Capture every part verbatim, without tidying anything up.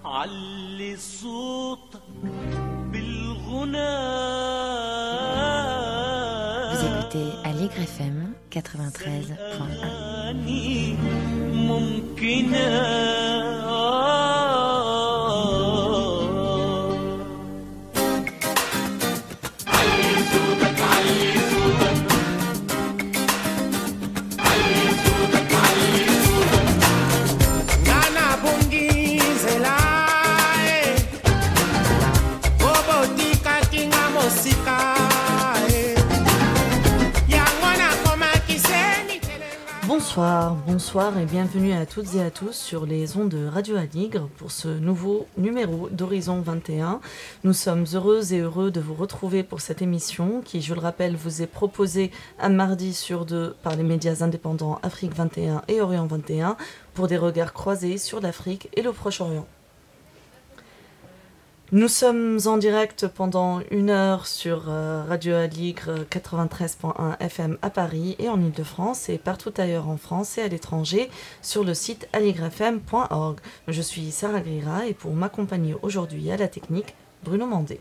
علي صوتك بالغناء. Vous écoutez Allegre F M quatre-vingt-treize point un. Bonsoir, bonsoir et bienvenue à toutes et à tous sur les ondes de Radio Aligre pour ce nouveau numéro d'Horizon vingt et un. Nous sommes heureuses et heureux de vous retrouver pour cette émission qui, je le rappelle, vous est proposée un mardi sur deux par les médias indépendants Afrique vingt et un et Orient vingt et un pour des regards croisés sur l'Afrique et le Proche-Orient. Nous sommes en direct pendant une heure sur euh, Radio Aligre quatre-vingt-treize point un F M à Paris et en Ile-de-France et partout ailleurs en France et à l'étranger sur le site aligre f m point org. Je suis Sarah Grira et pour m'accompagner aujourd'hui à la technique, Bruno Mandé.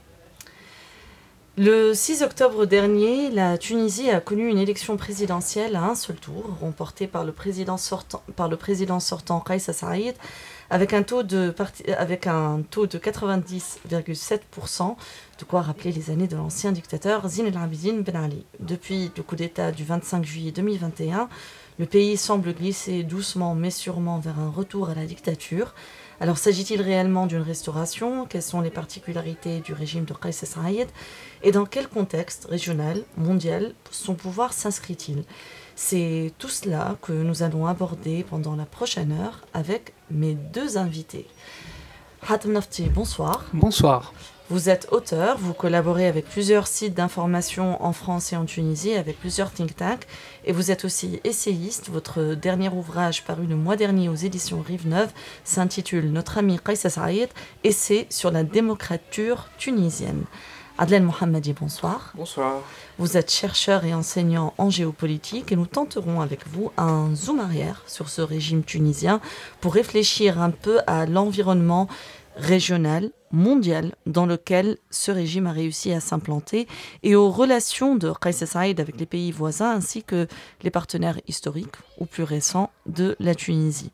Le six octobre dernier, la Tunisie a connu une élection présidentielle à un seul tour, remportée par le président sortant, par le président sortant Kais Saied, avec un taux de, parti, avec un taux de quatre-vingt-dix virgule sept pour cent, de quoi rappeler les années de l'ancien dictateur Zine El Abidine Ben Ali. Depuis le coup d'État du vingt-cinq juillet deux mille vingt et un, le pays semble glisser doucement mais sûrement vers un retour à la dictature. Alors s'agit-il réellement d'une restauration ? Quelles sont les particularités du régime de Kais Saied ? Et dans quel contexte régional, mondial, son pouvoir s'inscrit-il ? C'est tout cela que nous allons aborder pendant la prochaine heure avec mes deux invités. Hatem Nafti, bonsoir. Bonsoir. Vous êtes auteur, vous collaborez avec plusieurs sites d'information en France et en Tunisie, avec plusieurs think tanks, et vous êtes aussi essayiste. Votre dernier ouvrage paru le mois dernier aux éditions Rive Neuve s'intitule Notre ami Kais Saied, essai sur la démocrature tunisienne. Adlel Mohammadi, bonsoir. Bonsoir. Vous êtes chercheur et enseignant en géopolitique et nous tenterons avec vous un zoom arrière sur ce régime tunisien pour réfléchir un peu à l'environnement régional, mondial, dans lequel ce régime a réussi à s'implanter et aux relations de Kais Saied avec les pays voisins ainsi que les partenaires historiques ou plus récents de la Tunisie.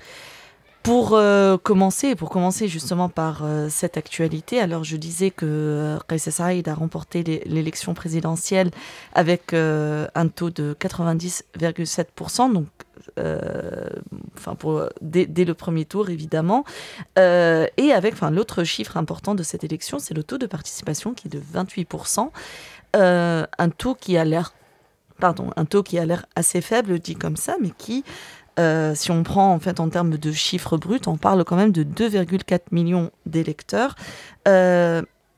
Pour euh, commencer, pour commencer justement par euh, cette actualité, alors je disais que euh, Kais Saied a remporté les, l'élection présidentielle avec euh, un taux de quatre-vingt-dix virgule sept pour cent, donc euh, enfin pour, dès, dès le premier tour évidemment, euh, et avec enfin, l'autre chiffre important de cette élection, c'est le taux de participation qui est de vingt-huit pour cent, euh, un taux qui a l'air, pardon, un taux qui a l'air assez faible dit comme ça, mais qui Euh, si on prend en fait en termes de chiffres bruts, on parle quand même de deux virgule quatre millions d'électeurs. Euh,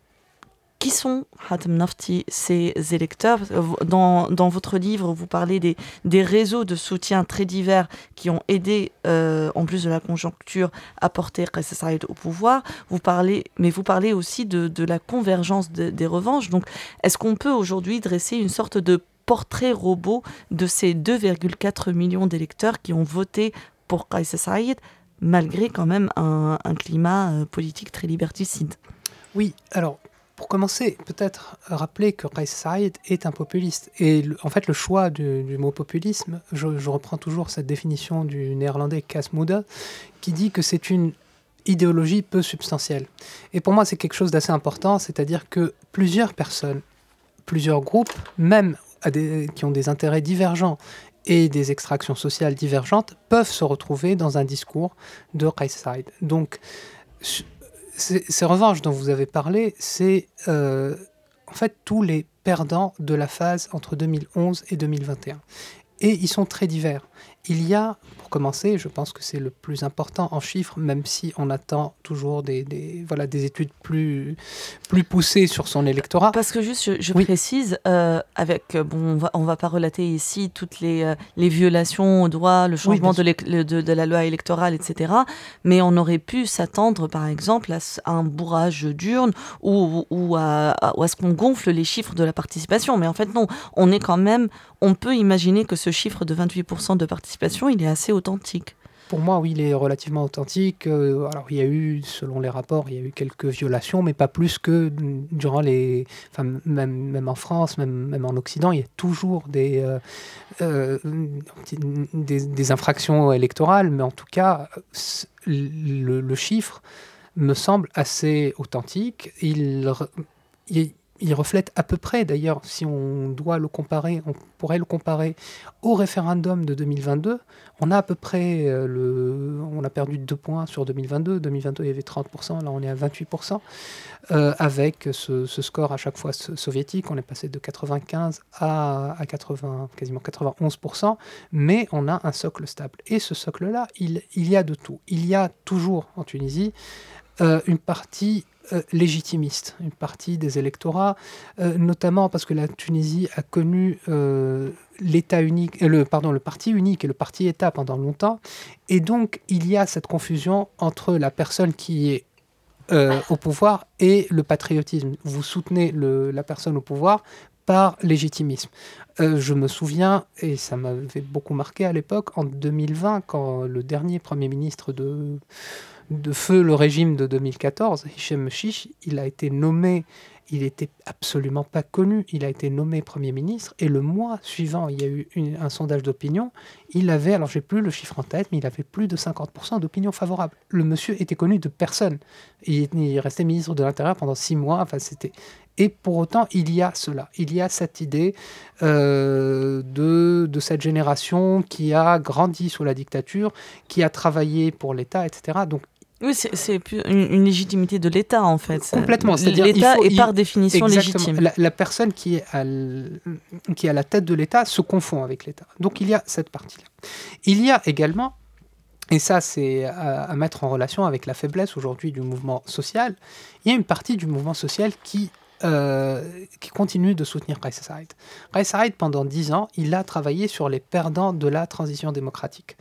qui sont, Hatem Nafti, ces électeurs ? dans, dans votre livre, vous parlez des, des réseaux de soutien très divers qui ont aidé, euh, en plus de la conjoncture, à porter Kais Saied au pouvoir. Vous parlez, mais vous parlez aussi de, de la convergence de, des revanches. Donc, est-ce qu'on peut aujourd'hui dresser une sorte de portrait robot de ces deux virgule quatre millions d'électeurs qui ont voté pour Kais Saied, malgré quand même un, un climat euh, politique très liberticide ? Oui, alors, pour commencer, peut-être rappeler que Kais Saied est un populiste. Et le, en fait, le choix du, du mot populisme, je, je reprends toujours cette définition du néerlandais Cas Mudde, qui dit que c'est une idéologie peu substantielle. Et pour moi, c'est quelque chose d'assez important, c'est-à-dire que plusieurs personnes, plusieurs groupes, même à des, qui ont des intérêts divergents et des extractions sociales divergentes, peuvent se retrouver dans un discours de Kais Saied. Donc, ces, ces revanches dont vous avez parlé, c'est euh, en fait tous les perdants de la phase entre deux mille onze et deux mille vingt et un. Et ils sont très divers. Il y a, pour commencer, je pense que c'est le plus important en chiffres, même si on attend toujours des, des, voilà, des études plus, plus poussées sur son électorat. Parce que juste, je, je oui. précise, euh, avec, bon, on va, on va pas relater ici toutes les, euh, les violations aux droits, le changement oui, de, de, de la loi électorale, et cetera. Mais on aurait pu s'attendre, par exemple, à, à un bourrage d'urnes ou, ou, à, à, ou à ce qu'on gonfle les chiffres de la participation. Mais en fait, non, on est quand même, on peut imaginer que ce chiffre de vingt-huit pour cent de participation, il est assez authentique. Pour moi, oui, il est relativement authentique. Euh, alors, il y a eu, selon les rapports, il y a eu quelques violations, mais pas plus que durant les... Enfin, même, même en France, même, même en Occident, il y a toujours des, euh, euh, des, des infractions électorales, mais en tout cas, le, le chiffre me semble assez authentique. Il... il Il reflète à peu près, d'ailleurs, si on doit le comparer, on pourrait le comparer au référendum de deux mille vingt-deux. On a à peu près, euh, le, on a perdu deux points sur deux mille vingt-deux. deux mille vingt-deux, il y avait trente pour cent, là on est à vingt-huit pour cent. Euh, avec ce, ce score à chaque fois soviétique, on est passé de quatre-vingt-quinze à, à quatre-vingts, quasiment quatre-vingt-onze pour cent, mais on a un socle stable. Et ce socle-là, il, il y a de tout. Il y a toujours en Tunisie euh, une partie Euh, légitimiste, une partie des électorats, euh, notamment parce que la Tunisie a connu euh, l'État unique, euh, le, pardon, le parti unique et le parti État pendant longtemps, et donc il y a cette confusion entre la personne qui est euh, au pouvoir et le patriotisme. Vous soutenez le, la personne au pouvoir par légitimisme. Euh, je me souviens, et ça m'avait beaucoup marqué à l'époque, en deux mille vingt, quand le dernier Premier ministre de... de feu le régime de deux mille quatorze, Hichem Mchich, il a été nommé, il n'était absolument pas connu, il a été nommé Premier ministre, et le mois suivant, il y a eu une, un sondage d'opinion, il avait, alors j'ai plus le chiffre en tête, mais il avait plus de cinquante pour cent d'opinion favorable. Le monsieur était connu de personne. Il, il restait ministre de l'Intérieur pendant six mois, enfin c'était... Et pour autant, il y a cela, il y a cette idée euh, de, de cette génération qui a grandi sous la dictature, qui a travaillé pour l'État, et cetera. Donc, oui, c'est, c'est une, une légitimité de l'État, en fait. Complètement. C'est-à-dire, l'État il faut, est il, par définition exactement, légitime. La, la personne qui est, à l, qui est à la tête de l'État se confond avec l'État. Donc, il y a cette partie-là. Il y a également, et ça, c'est à, à mettre en relation avec la faiblesse aujourd'hui du mouvement social, il y a une partie du mouvement social qui... Euh, qui continue de soutenir Kais Saied. Kais Saied, pendant dix ans, il a travaillé sur les perdants de la transition démocratique.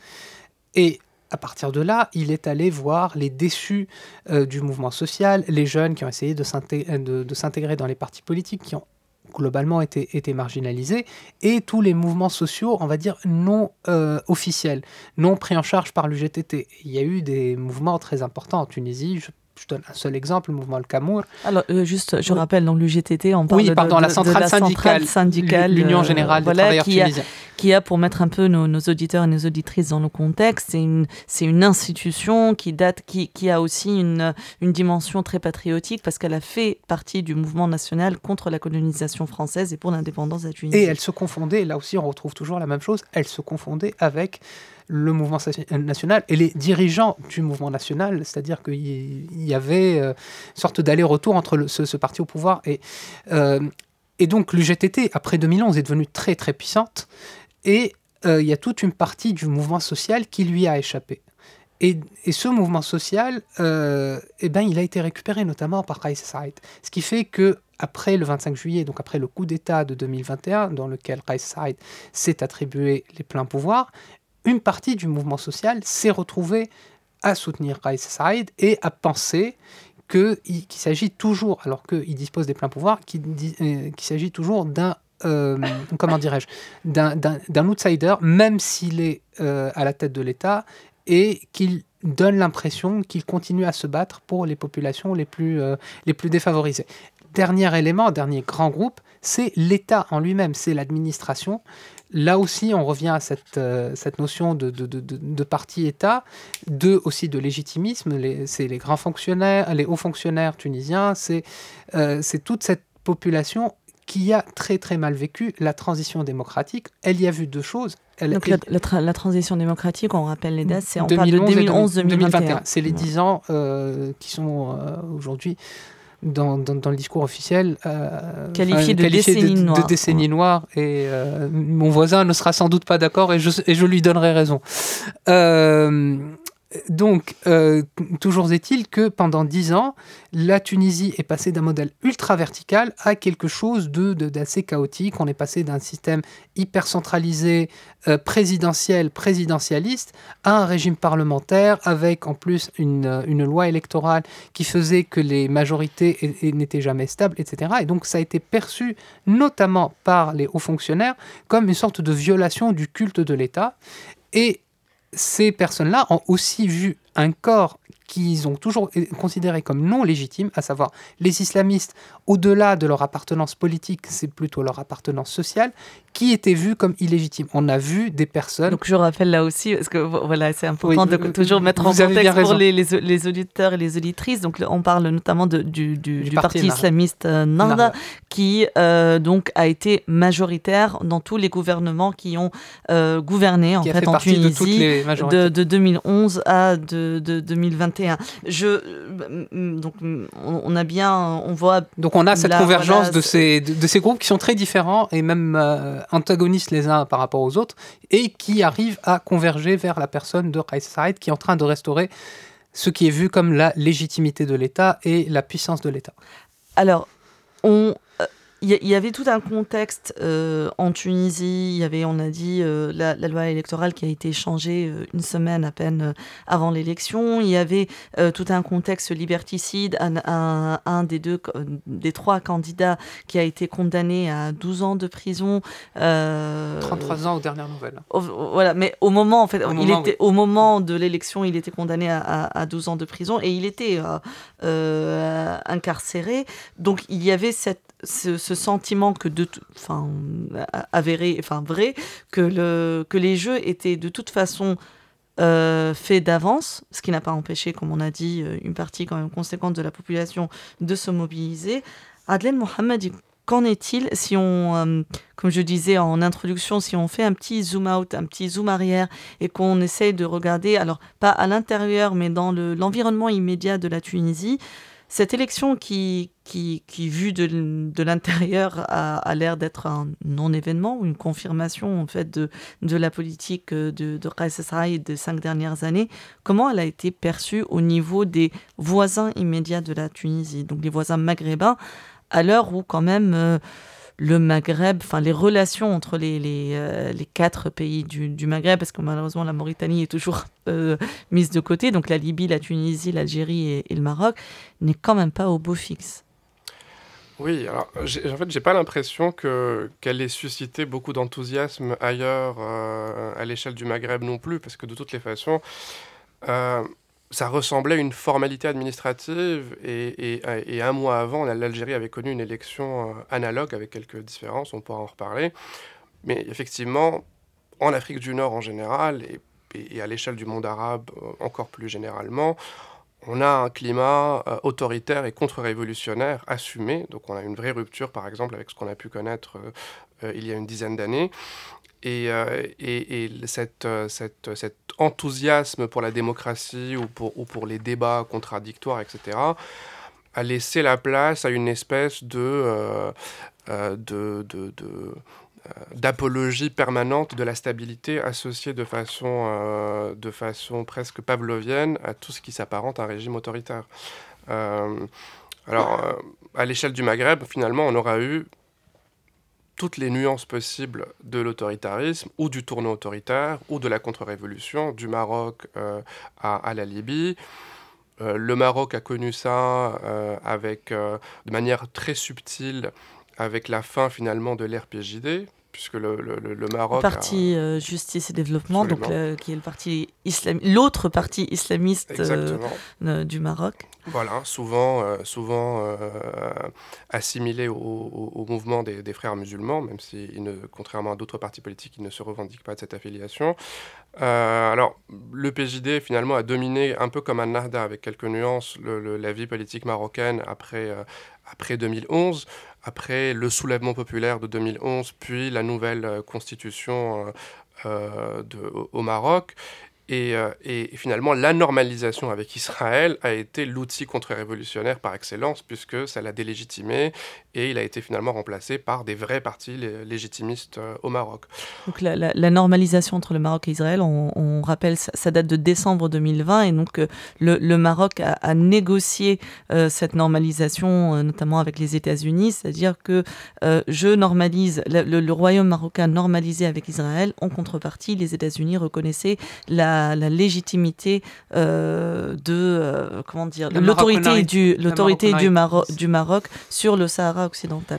Et à partir de là, il est allé voir les déçus euh, du mouvement social, les jeunes qui ont essayé de s'intégrer, de, de s'intégrer dans les partis politiques, qui ont globalement été, été marginalisés, et tous les mouvements sociaux, on va dire, non euh, officiels, non pris en charge par l'U G T T. Il y a eu des mouvements très importants en Tunisie. Je Je donne un seul exemple, le mouvement Al-Kamour. Alors, euh, juste, je oui. rappelle, dans l'U G T T, on parle oui, pardon, de, la de, centrale, de la syndicale, centrale syndicale, l'Union générale euh, des voilà, travailleurs qui tunisiens. A, qui a, pour mettre un peu nos, nos auditeurs et nos auditrices dans le contexte, c'est une, c'est une institution qui date, qui, qui a aussi une, une dimension très patriotique parce qu'elle a fait partie du mouvement national contre la colonisation française et pour l'indépendance de la Tunisie. Et elle se confondait, là aussi on retrouve toujours la même chose, elle se confondait avec le mouvement national et les dirigeants du mouvement national, c'est-à-dire qu'il y avait une sorte d'aller-retour entre le, ce, ce parti au pouvoir. Et, euh, et donc l'U G T T, après deux mille onze, est devenue très très puissante et euh, il y a toute une partie du mouvement social qui lui a échappé. Et, et ce mouvement social, euh, eh ben, il a été récupéré notamment par Kais Saied. Ce qui fait que après le vingt-cinq juillet, donc après le coup d'État de deux mille vingt et un, dans lequel Kais Saied s'est attribué les pleins pouvoirs, une partie du mouvement social s'est retrouvée à soutenir Kais Saied et à penser que, qu'il s'agit toujours, alors qu'il dispose des pleins pouvoirs, qu'il, euh, qu'il s'agit toujours d'un, euh, comment dirais-je, d'un, d'un, d'un outsider, même s'il est euh, à la tête de l'État, et qu'il donne l'impression qu'il continue à se battre pour les populations les plus, euh, les plus défavorisées. Dernier élément, dernier grand groupe, c'est l'État en lui-même, c'est l'administration. Là aussi, on revient à cette, euh, cette notion de, de, de, de parti-État, de, aussi de légitimisme. Les, c'est les grands fonctionnaires, les hauts fonctionnaires tunisiens, c'est, euh, c'est toute cette population qui a très très mal vécu la transition démocratique. Elle y a vu deux choses. Elle, Donc elle, la, la, tra- la transition démocratique, on rappelle les dates, c'est on deux mille onze parle de deux mille onze deux mille vingt et un. C'est les dix ans euh, qui sont euh, aujourd'hui... Dans, dans, dans le discours officiel, euh, qualifié de qualifié décennie de, noire. De décennie ouais. noire. Et euh, mon voisin ne sera sans doute pas d'accord et je, et je lui donnerai raison. Euh, donc, euh, toujours est-il que pendant dix ans, la Tunisie est passée d'un modèle ultra vertical à quelque chose de, de, d'assez chaotique. On est passé d'un système hyper centralisé, euh, présidentiel, présidentialiste, à un régime parlementaire avec en plus une, une loi électorale qui faisait que les majorités et, et n'étaient jamais stables, et cetera. Et donc ça a été perçu, notamment par les hauts fonctionnaires, comme une sorte de violation du culte de l'État. Et ces personnes-là ont aussi vu un corps qu'ils ont toujours considéré comme non légitime, à savoir les islamistes, au-delà de leur appartenance politique, c'est plutôt leur appartenance sociale, qui étaient vus comme illégitimes. On a vu des personnes... Donc je rappelle là aussi, parce que voilà, c'est important Oui, de toujours mettre en vous avez bien contexte pour raison. les, les, les auditeurs et les auditrices. Donc on parle notamment de, du, du, Du du parti parti Ennahda. islamiste euh, Ennahda, Ennahda. qui euh, donc a été majoritaire dans tous les gouvernements qui ont euh, gouverné en qui a fait, fait en partie de toutes Tunisie les majorités. de, de deux mille onze à de, de deux mille vingt et un. Je, euh, donc on, on a bien, on voit... Donc on a cette Là, convergence voilà, de, ces, de, de ces groupes qui sont très différents et même euh, antagonistes les uns par rapport aux autres et qui arrivent à converger vers la personne de Kais Saïed qui est en train de restaurer ce qui est vu comme la légitimité de l'État et la puissance de l'État. Alors, on... Il y, y avait tout un contexte euh, en Tunisie. Il y avait, on a dit, euh, la, la loi électorale qui a été changée euh, une semaine à peine euh, avant l'élection. Il y avait euh, tout un contexte liberticide. Un, un, un des deux, des trois candidats qui a été condamné à douze ans de prison. Euh, trente-trois ans aux dernières nouvelles. Au, voilà, mais au moment, en fait, Au il moment, était, oui. au moment de l'élection, il était condamné à, à, à douze ans de prison et il était euh, euh, incarcéré. Donc il y avait cette Ce, ce sentiment que de, enfin, avéré, enfin vrai, que le que les jeux étaient de toute façon euh, faits d'avance, ce qui n'a pas empêché, comme on a dit, une partie quand même conséquente de la population de se mobiliser. Adlen Mohamed, qu'en est-il si on, euh, comme je disais en introduction, si on fait un petit zoom out, un petit zoom arrière et qu'on essaye de regarder, alors pas à l'intérieur, mais dans le, l'environnement immédiat de la Tunisie. Cette élection qui, qui, qui vue de, de l'intérieur, a, a l'air d'être un non-événement ou une confirmation en fait, de, de la politique de, de Kais Saïed des cinq dernières années. Comment elle a été perçue au niveau des voisins immédiats de la Tunisie, donc les voisins maghrébins, à l'heure où quand même euh, le Maghreb, enfin les relations entre les, les, euh, les quatre pays du, du Maghreb, parce que malheureusement la Mauritanie est toujours euh, mise de côté, donc la Libye, la Tunisie, l'Algérie et, et le Maroc, n'est quand même pas au beau fixe. Oui, alors j'ai, en fait, j'ai pas l'impression que, qu'elle ait suscité beaucoup d'enthousiasme ailleurs euh, à l'échelle du Maghreb non plus, parce que de toutes les façons, euh, ça ressemblait à une formalité administrative et, et, et un mois avant, l'Algérie avait connu une élection euh, analogue avec quelques différences, on pourra en reparler. Mais effectivement, en Afrique du Nord en général et, et, et à l'échelle du monde arabe euh, encore plus généralement, on a un climat euh, autoritaire et contre-révolutionnaire assumé. Donc on a une vraie rupture, par exemple, avec ce qu'on a pu connaître euh, euh, il y a une dizaine d'années. Et, euh, et, et cette, cette, cet enthousiasme pour la démocratie ou pour, ou pour les débats contradictoires, et cetera, a laissé la place à une espèce de, euh, euh, de, de, de, euh, d'apologie permanente de la stabilité associée de façon, euh, de façon presque pavlovienne à tout ce qui s'apparente à un régime autoritaire. Euh, alors, euh, à l'échelle du Maghreb, finalement, on aura eu toutes les nuances possibles de l'autoritarisme ou du tournant autoritaire ou de la contre-révolution, du Maroc euh, à, à la Libye. Euh, le Maroc a connu ça euh, avec, euh, de manière très subtile avec la fin finalement de l'ère P J D, puisque le, le, le Maroc... Le parti a... euh, Justice et Développement, donc, le, qui est le parti islam... l'autre parti islamiste euh, euh, du Maroc. Voilà, souvent, euh, souvent euh, assimilé au, au, au mouvement des, des frères musulmans, même si, il ne, contrairement à d'autres partis politiques, ils ne se revendiquent pas de cette affiliation. Euh, alors, le P J D, finalement, a dominé un peu comme un Ennahda, avec quelques nuances, le, le, la vie politique marocaine après, euh, après deux mille onze, après le soulèvement populaire de deux mille onze, puis la nouvelle euh, constitution euh, euh, de, au, au Maroc. Et, euh, et, et finalement, la normalisation avec Israël a été l'outil contre-révolutionnaire par excellence, puisque ça l'a délégitimé, et il a été finalement remplacé par des vrais partis lé- légitimistes euh, au Maroc. Donc la, la, la normalisation entre le Maroc et Israël, on, on rappelle, ça, ça date de décembre deux mille vingt, et donc euh, le, le Maroc a, a négocié euh, cette normalisation, euh, notamment avec les États-Unis, c'est-à-dire que euh, je normalise, le, le, le royaume marocain normalisé avec Israël, en contrepartie, les États-Unis reconnaissaient la La, la légitimité euh, de euh, comment dire la l'autorité du l'autorité du Maroc du Maroc sur le Sahara occidental.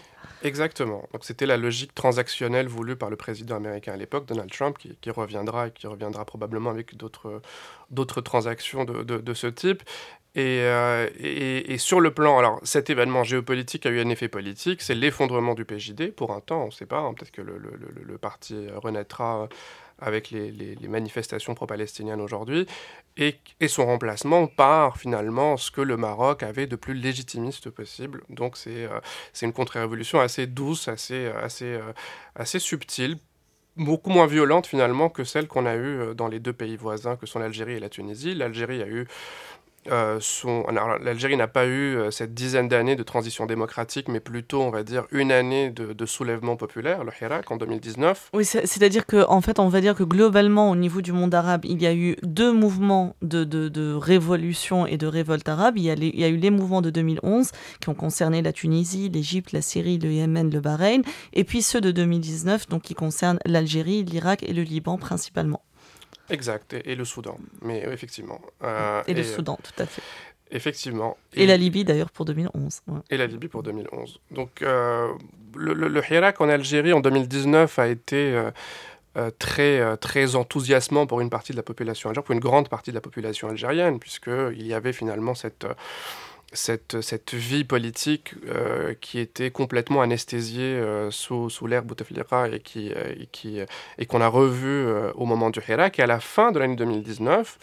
Exactement. Donc c'était la logique transactionnelle voulue par le président américain à l'époque, Donald Trump, qui, qui reviendra et qui reviendra probablement avec d'autres, d'autres transactions de, de, de ce type. Et, euh, et, et sur le plan, alors cet événement géopolitique a eu un effet politique, c'est l'effondrement du P J D pour un temps, on ne sait pas, hein, peut-être que le, le, le, le parti renaîtra avec les, les, les manifestations pro-palestiniennes aujourd'hui, et, et son remplacement par finalement ce que le Maroc avait de plus légitimiste possible. Donc c'est, euh, c'est une contre-révolution assez douce, assez, assez, euh, assez subtile, beaucoup moins violente finalement que celle qu'on a eue dans les deux pays voisins que sont l'Algérie et la Tunisie. L'Algérie a eu Euh, son... Alors, l'Algérie n'a pas eu euh, cette dizaine d'années de transition démocratique, mais plutôt, on va dire, une année de, de soulèvement populaire, le Hirak, en deux mille dix-neuf. Oui, c'est, c'est-à-dire que, en fait, on va dire que globalement, au niveau du monde arabe, il y a eu deux mouvements de, de, de révolution et de révolte arabe. Il y, a les, il y a eu les mouvements de deux mille onze qui ont concerné la Tunisie, l'Égypte, la Syrie, le Yémen, le Bahreïn, et puis ceux de deux mille dix-neuf, donc qui concernent l'Algérie, l'Irak et le Liban principalement. Exact, et, et le Soudan, mais euh, effectivement. Euh, et, et le euh, Soudan, tout à fait. Effectivement. Et, et la Libye d'ailleurs pour deux mille onze. Ouais. Et la Libye pour deux mille onze. Donc euh, le, le, le Hirak en Algérie en deux mille dix-neuf a été euh, euh, très, euh, très enthousiasmant pour une partie de la population algérienne, pour une grande partie de la population algérienne, puisqu'il y avait finalement cette... Euh, Cette, cette vie politique euh, qui était complètement anesthésiée euh, sous, sous l'ère Bouteflika et, qui, euh, et, qui, euh, et qu'on a revue euh, au moment du Hirak. Et à la fin de l'année deux mille dix-neuf,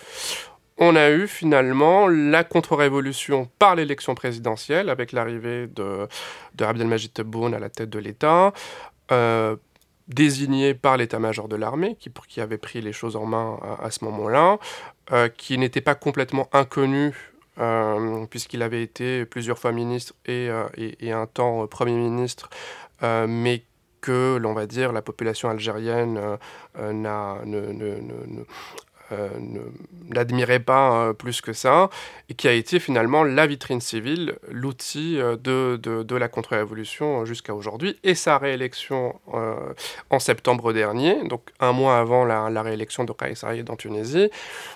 on a eu finalement la contre-révolution par l'élection présidentielle avec l'arrivée de, de Abdelmajid Tebboune à la tête de l'État, euh, désigné par l'état-major de l'armée, qui, qui avait pris les choses en main à, à ce moment-là, euh, qui n'était pas complètement inconnu Euh, puisqu'il avait été plusieurs fois ministre et, euh, et, et un temps euh, Premier ministre, euh, mais que, l'on va dire, la population algérienne euh, euh, n'a, ne, ne, ne, ne, euh, ne, n'admirait pas euh, plus que ça, et qui a été finalement la vitrine civile, l'outil euh, de, de, de la contre-révolution jusqu'à aujourd'hui, et sa réélection euh, en septembre dernier, donc un mois avant la, la réélection de Kais Saied en Tunisie,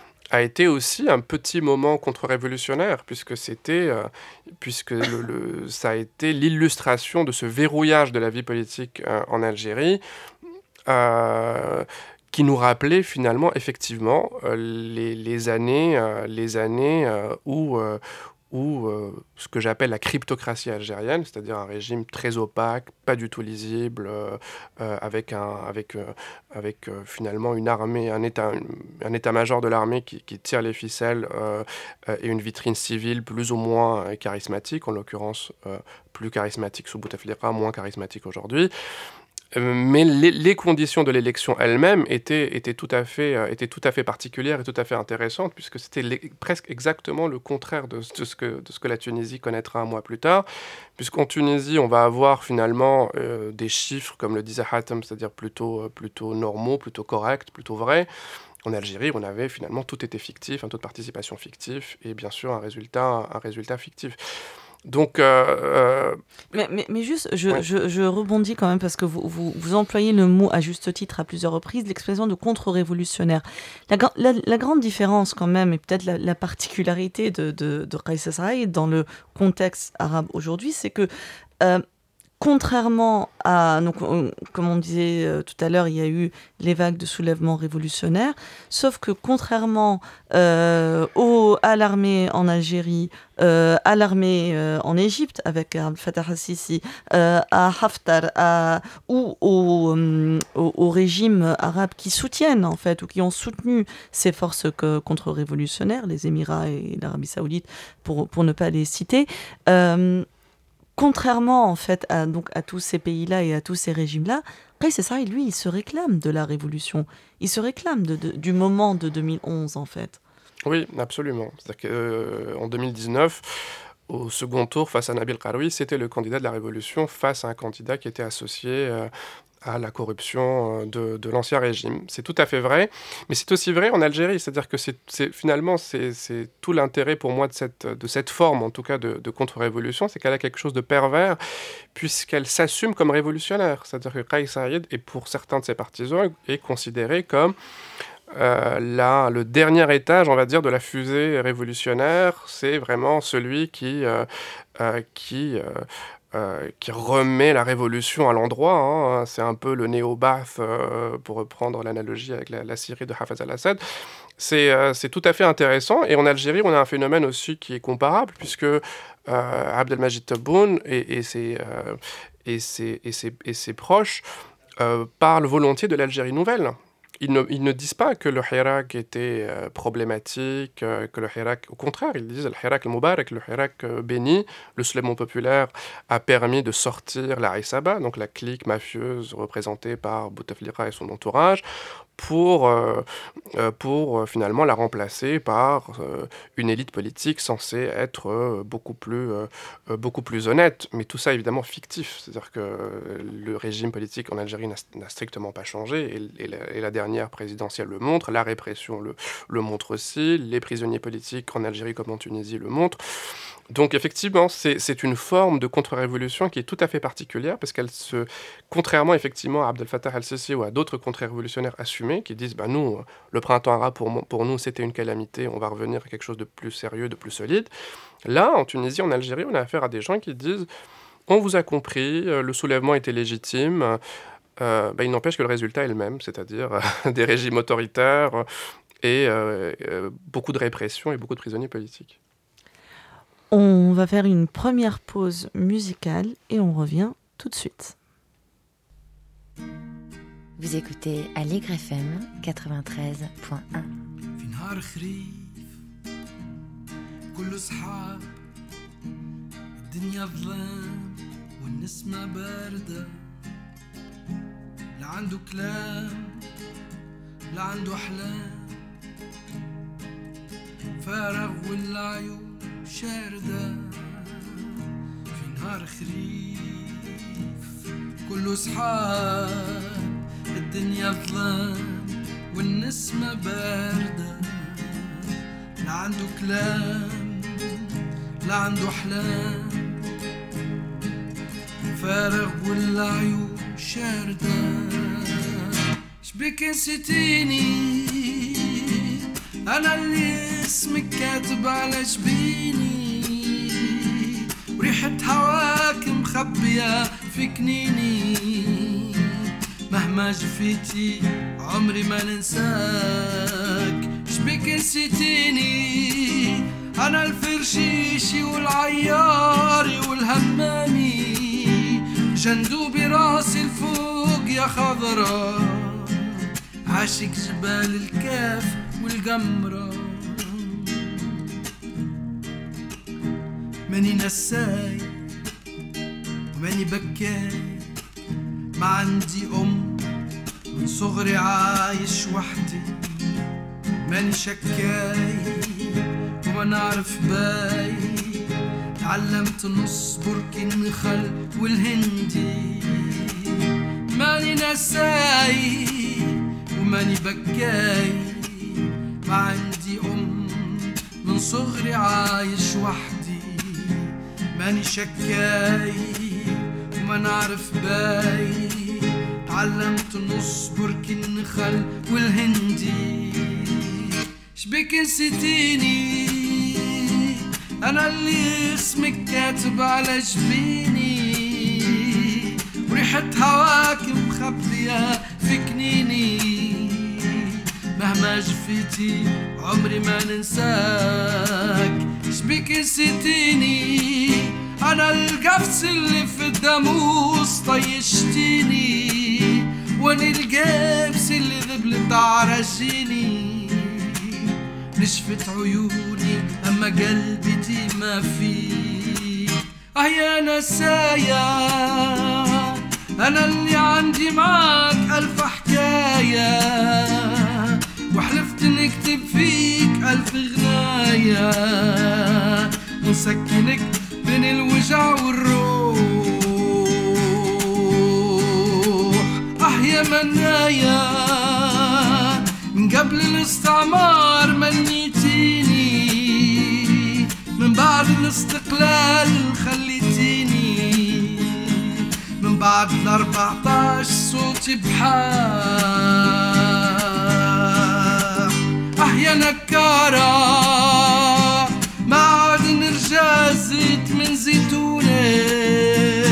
a été aussi un petit moment contre-révolutionnaire, puisque, c'était, euh, puisque le, le, ça a été l'illustration de ce verrouillage de la vie politique euh, en Algérie, euh, qui nous rappelait finalement, effectivement, euh, les, les années, euh, les années euh, où... Euh, ou euh, ce que j'appelle la cryptocratie algérienne, c'est-à-dire un régime très opaque, pas du tout lisible, euh, euh, avec, un, avec, euh, avec euh, finalement une armée, un, état, un état-major de l'armée qui, qui tire les ficelles euh, euh, et une vitrine civile plus ou moins euh, charismatique, en l'occurrence euh, plus charismatique sous Bouteflika, moins charismatique aujourd'hui. Mais les, les conditions de l'élection elle-même étaient, étaient, tout à fait, euh, étaient tout à fait particulières et tout à fait intéressantes, puisque c'était les, presque exactement le contraire de, de, ce que, de ce que la Tunisie connaîtra un mois plus tard, puisqu'en Tunisie, on va avoir finalement euh, des chiffres, comme le disait Hatem, c'est-à-dire plutôt, euh, plutôt normaux, plutôt corrects, plutôt vrais. En Algérie, on avait finalement tout était fictif, un taux de participation fictif, et bien sûr un résultat, un résultat fictif. Donc, euh, euh... mais, mais, mais juste, je, ouais. je, je rebondis quand même parce que vous, vous, vous employez le mot à juste titre à plusieurs reprises, l'expression de contre-révolutionnaire. La, la, la grande différence quand même, et peut-être la, la particularité de, de, de Kais Saied dans le contexte arabe aujourd'hui, c'est que euh, contrairement à, donc, on, comme on disait euh, tout à l'heure, il y a eu les vagues de soulèvement révolutionnaire, sauf que contrairement euh, au, à l'armée en Algérie, euh, à l'armée euh, en Égypte avec Abdel Fattah al-Sisi, euh, à Haftar, à, ou au, euh, au, au régime arabe qui soutiennent en fait, ou qui ont soutenu ces forces que, contre-révolutionnaires, les Émirats et l'Arabie Saoudite, pour, pour ne pas les citer, euh, contrairement en fait à, donc, à tous ces pays-là et à tous ces régimes-là, Kais Saied, lui, il se réclame de la révolution. Il se réclame de, de, du moment de deux mille onze, en fait. Oui, absolument. C'est-à-dire qu'en euh, deux mille dix-neuf, au second tour, face à Nabil Karoui, c'était le candidat de la révolution face à un candidat qui était associé euh, à la corruption de, de l'ancien régime. C'est tout à fait vrai, mais c'est aussi vrai en Algérie, c'est-à-dire que c'est, c'est, finalement, c'est, c'est tout l'intérêt pour moi de cette, de cette forme, en tout cas de, de contre-révolution, c'est qu'elle a quelque chose de pervers, puisqu'elle s'assume comme révolutionnaire. C'est-à-dire que Kais Saied, et pour certains de ses partisans, est considéré comme Euh, là, le dernier étage, on va dire, de la fusée révolutionnaire, c'est vraiment celui qui, euh, euh, qui, euh, euh, qui remet la révolution à l'endroit. Hein. C'est un peu le néo-Ba'ath, euh, pour reprendre l'analogie avec la, la Syrie de Hafez al-Assad. C'est, euh, c'est tout à fait intéressant. Et en Algérie, on a un phénomène aussi qui est comparable, puisque euh, Abdelmajid Tebboune et, et, ses, euh, et, ses, et, ses, et ses proches euh, parlent volontiers de l'Algérie nouvelle. Ils ne, ils ne disent pas que le Hirak était euh, problématique, euh, que le Hirak... Au contraire, ils disent le Hirak al-Mubarak, le Hirak euh, béni, le soulèvement populaire a permis de sortir la Aïsaba, donc la clique mafieuse représentée par Bouteflika et son entourage, pour, euh, euh, pour euh, finalement la remplacer par euh, une élite politique censée être euh, beaucoup, plus, euh, euh, beaucoup plus honnête. Mais tout ça, évidemment, fictif. C'est-à-dire que euh, le régime politique en Algérie n'a, n'a strictement pas changé, et, et, la, et la dernière présidentielle le montre, la répression le, le montre aussi, les prisonniers politiques en Algérie comme en Tunisie le montrent. Donc effectivement, c'est, c'est une forme de contre-révolution qui est tout à fait particulière, parce qu'elle se, contrairement effectivement à Abdel Fattah al-Sisi ou à d'autres contre-révolutionnaires assumés qui disent bah, « nous, le printemps arabe pour, pour nous c'était une calamité, on va revenir à quelque chose de plus sérieux, de plus solide », là, en Tunisie, en Algérie, on a affaire à des gens qui disent « on vous a compris, le soulèvement était légitime », euh, bah, il n'empêche que le résultat est le même, c'est-à-dire euh, des régimes autoritaires et euh, euh, beaucoup de répression et beaucoup de prisonniers politiques. On va faire une première pause musicale et on revient tout de suite. Vous écoutez Aligre F M quatre-vingt-treize point un. في نهار خريف كله سحاب الدنيا ظلام والنسمة باردة لا عنده كلام لا عنده أحلام فارغ والعيون شاردة في نهار خريف كله سحاب الدنيا ظلام والنسمة باردة لا عنده كلام لا عنده أحلام فارغ والعيون شاردة شبيك نسيتيني أنا اللي اسمك كاتب على جبيني وريحة هواك مخبية في كنيني مهما جفيتي عمري ما ننساك شبيك نسيتيني أنا الفرشيشي والعياري والهمامي جندوبي راسي الفوق يا خضرا عاشق جبال الكاف والقمرة ماني نساي وماني بكاي ما عندي أم من صغري عايش وحدي ماني شكاي وما نعرف باي تعلمت نص بركي النخل والهندي ماني نساي وماني بكاي ما عندي أم من صغري عايش وحدي ماني شكاي وما نعرف باي تعلمت نص بركي النخل والهندي شبيك نسيتيني أنا اللي اسمك كاتب على جبيني وريحة هواك مخبية في كنيني مهما جفيتي عمري ما ننساك شبيك نسيتيني أنا القفص اللي في الداموس طيشتيني وانا القابس اللي ذبلت عرجيني نشفت عيوني أما قلبي ما فيه آه يا نسايا أنا اللي عندي معاك ألف حكاية وحلفت نكتب فيك ألف غناية نسكنك بين الوجع والروح آه يا منايا من قبل الاستعمار منيتيني من بعد الاستقلال خليتيني من بعد الأربعتاش صوتي بحار آه يا نكارة ما عاد نرجع زيت من زيتونة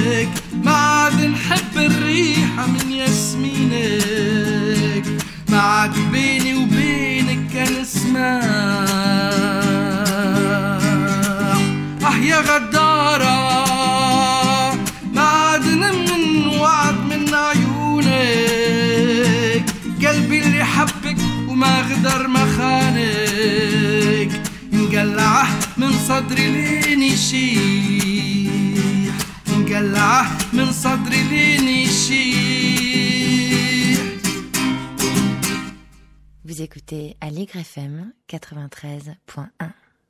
يا غدارة ما عاد من وعد من عيونك قلبي اللي حبك وما غدر ما خانك مقلعه من صدري لين يشيح مقلعه من صدري لين يشيح. Vous écoutez Aligre F M quatre-vingt-treize point un.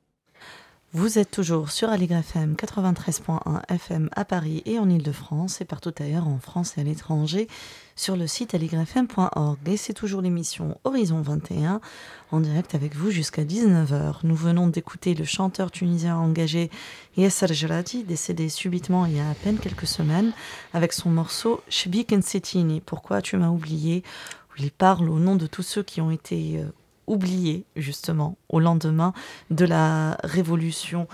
Vous êtes toujours sur Aligre F M quatre-vingt-treize point un F M à Paris et en Ile-de-France et partout ailleurs en France et à l'étranger sur le site aligre f m point org. Et c'est toujours l'émission Horizon vingt et un en direct avec vous jusqu'à dix-neuf heures. Nous venons d'écouter le chanteur tunisien engagé Yasser Jaradi, décédé subitement il y a à peine quelques semaines, avec son morceau Shbik Nsetini, Pourquoi tu m'as oublié, où il parle au nom de tous ceux qui ont été euh, oubliés justement au lendemain de la révolution.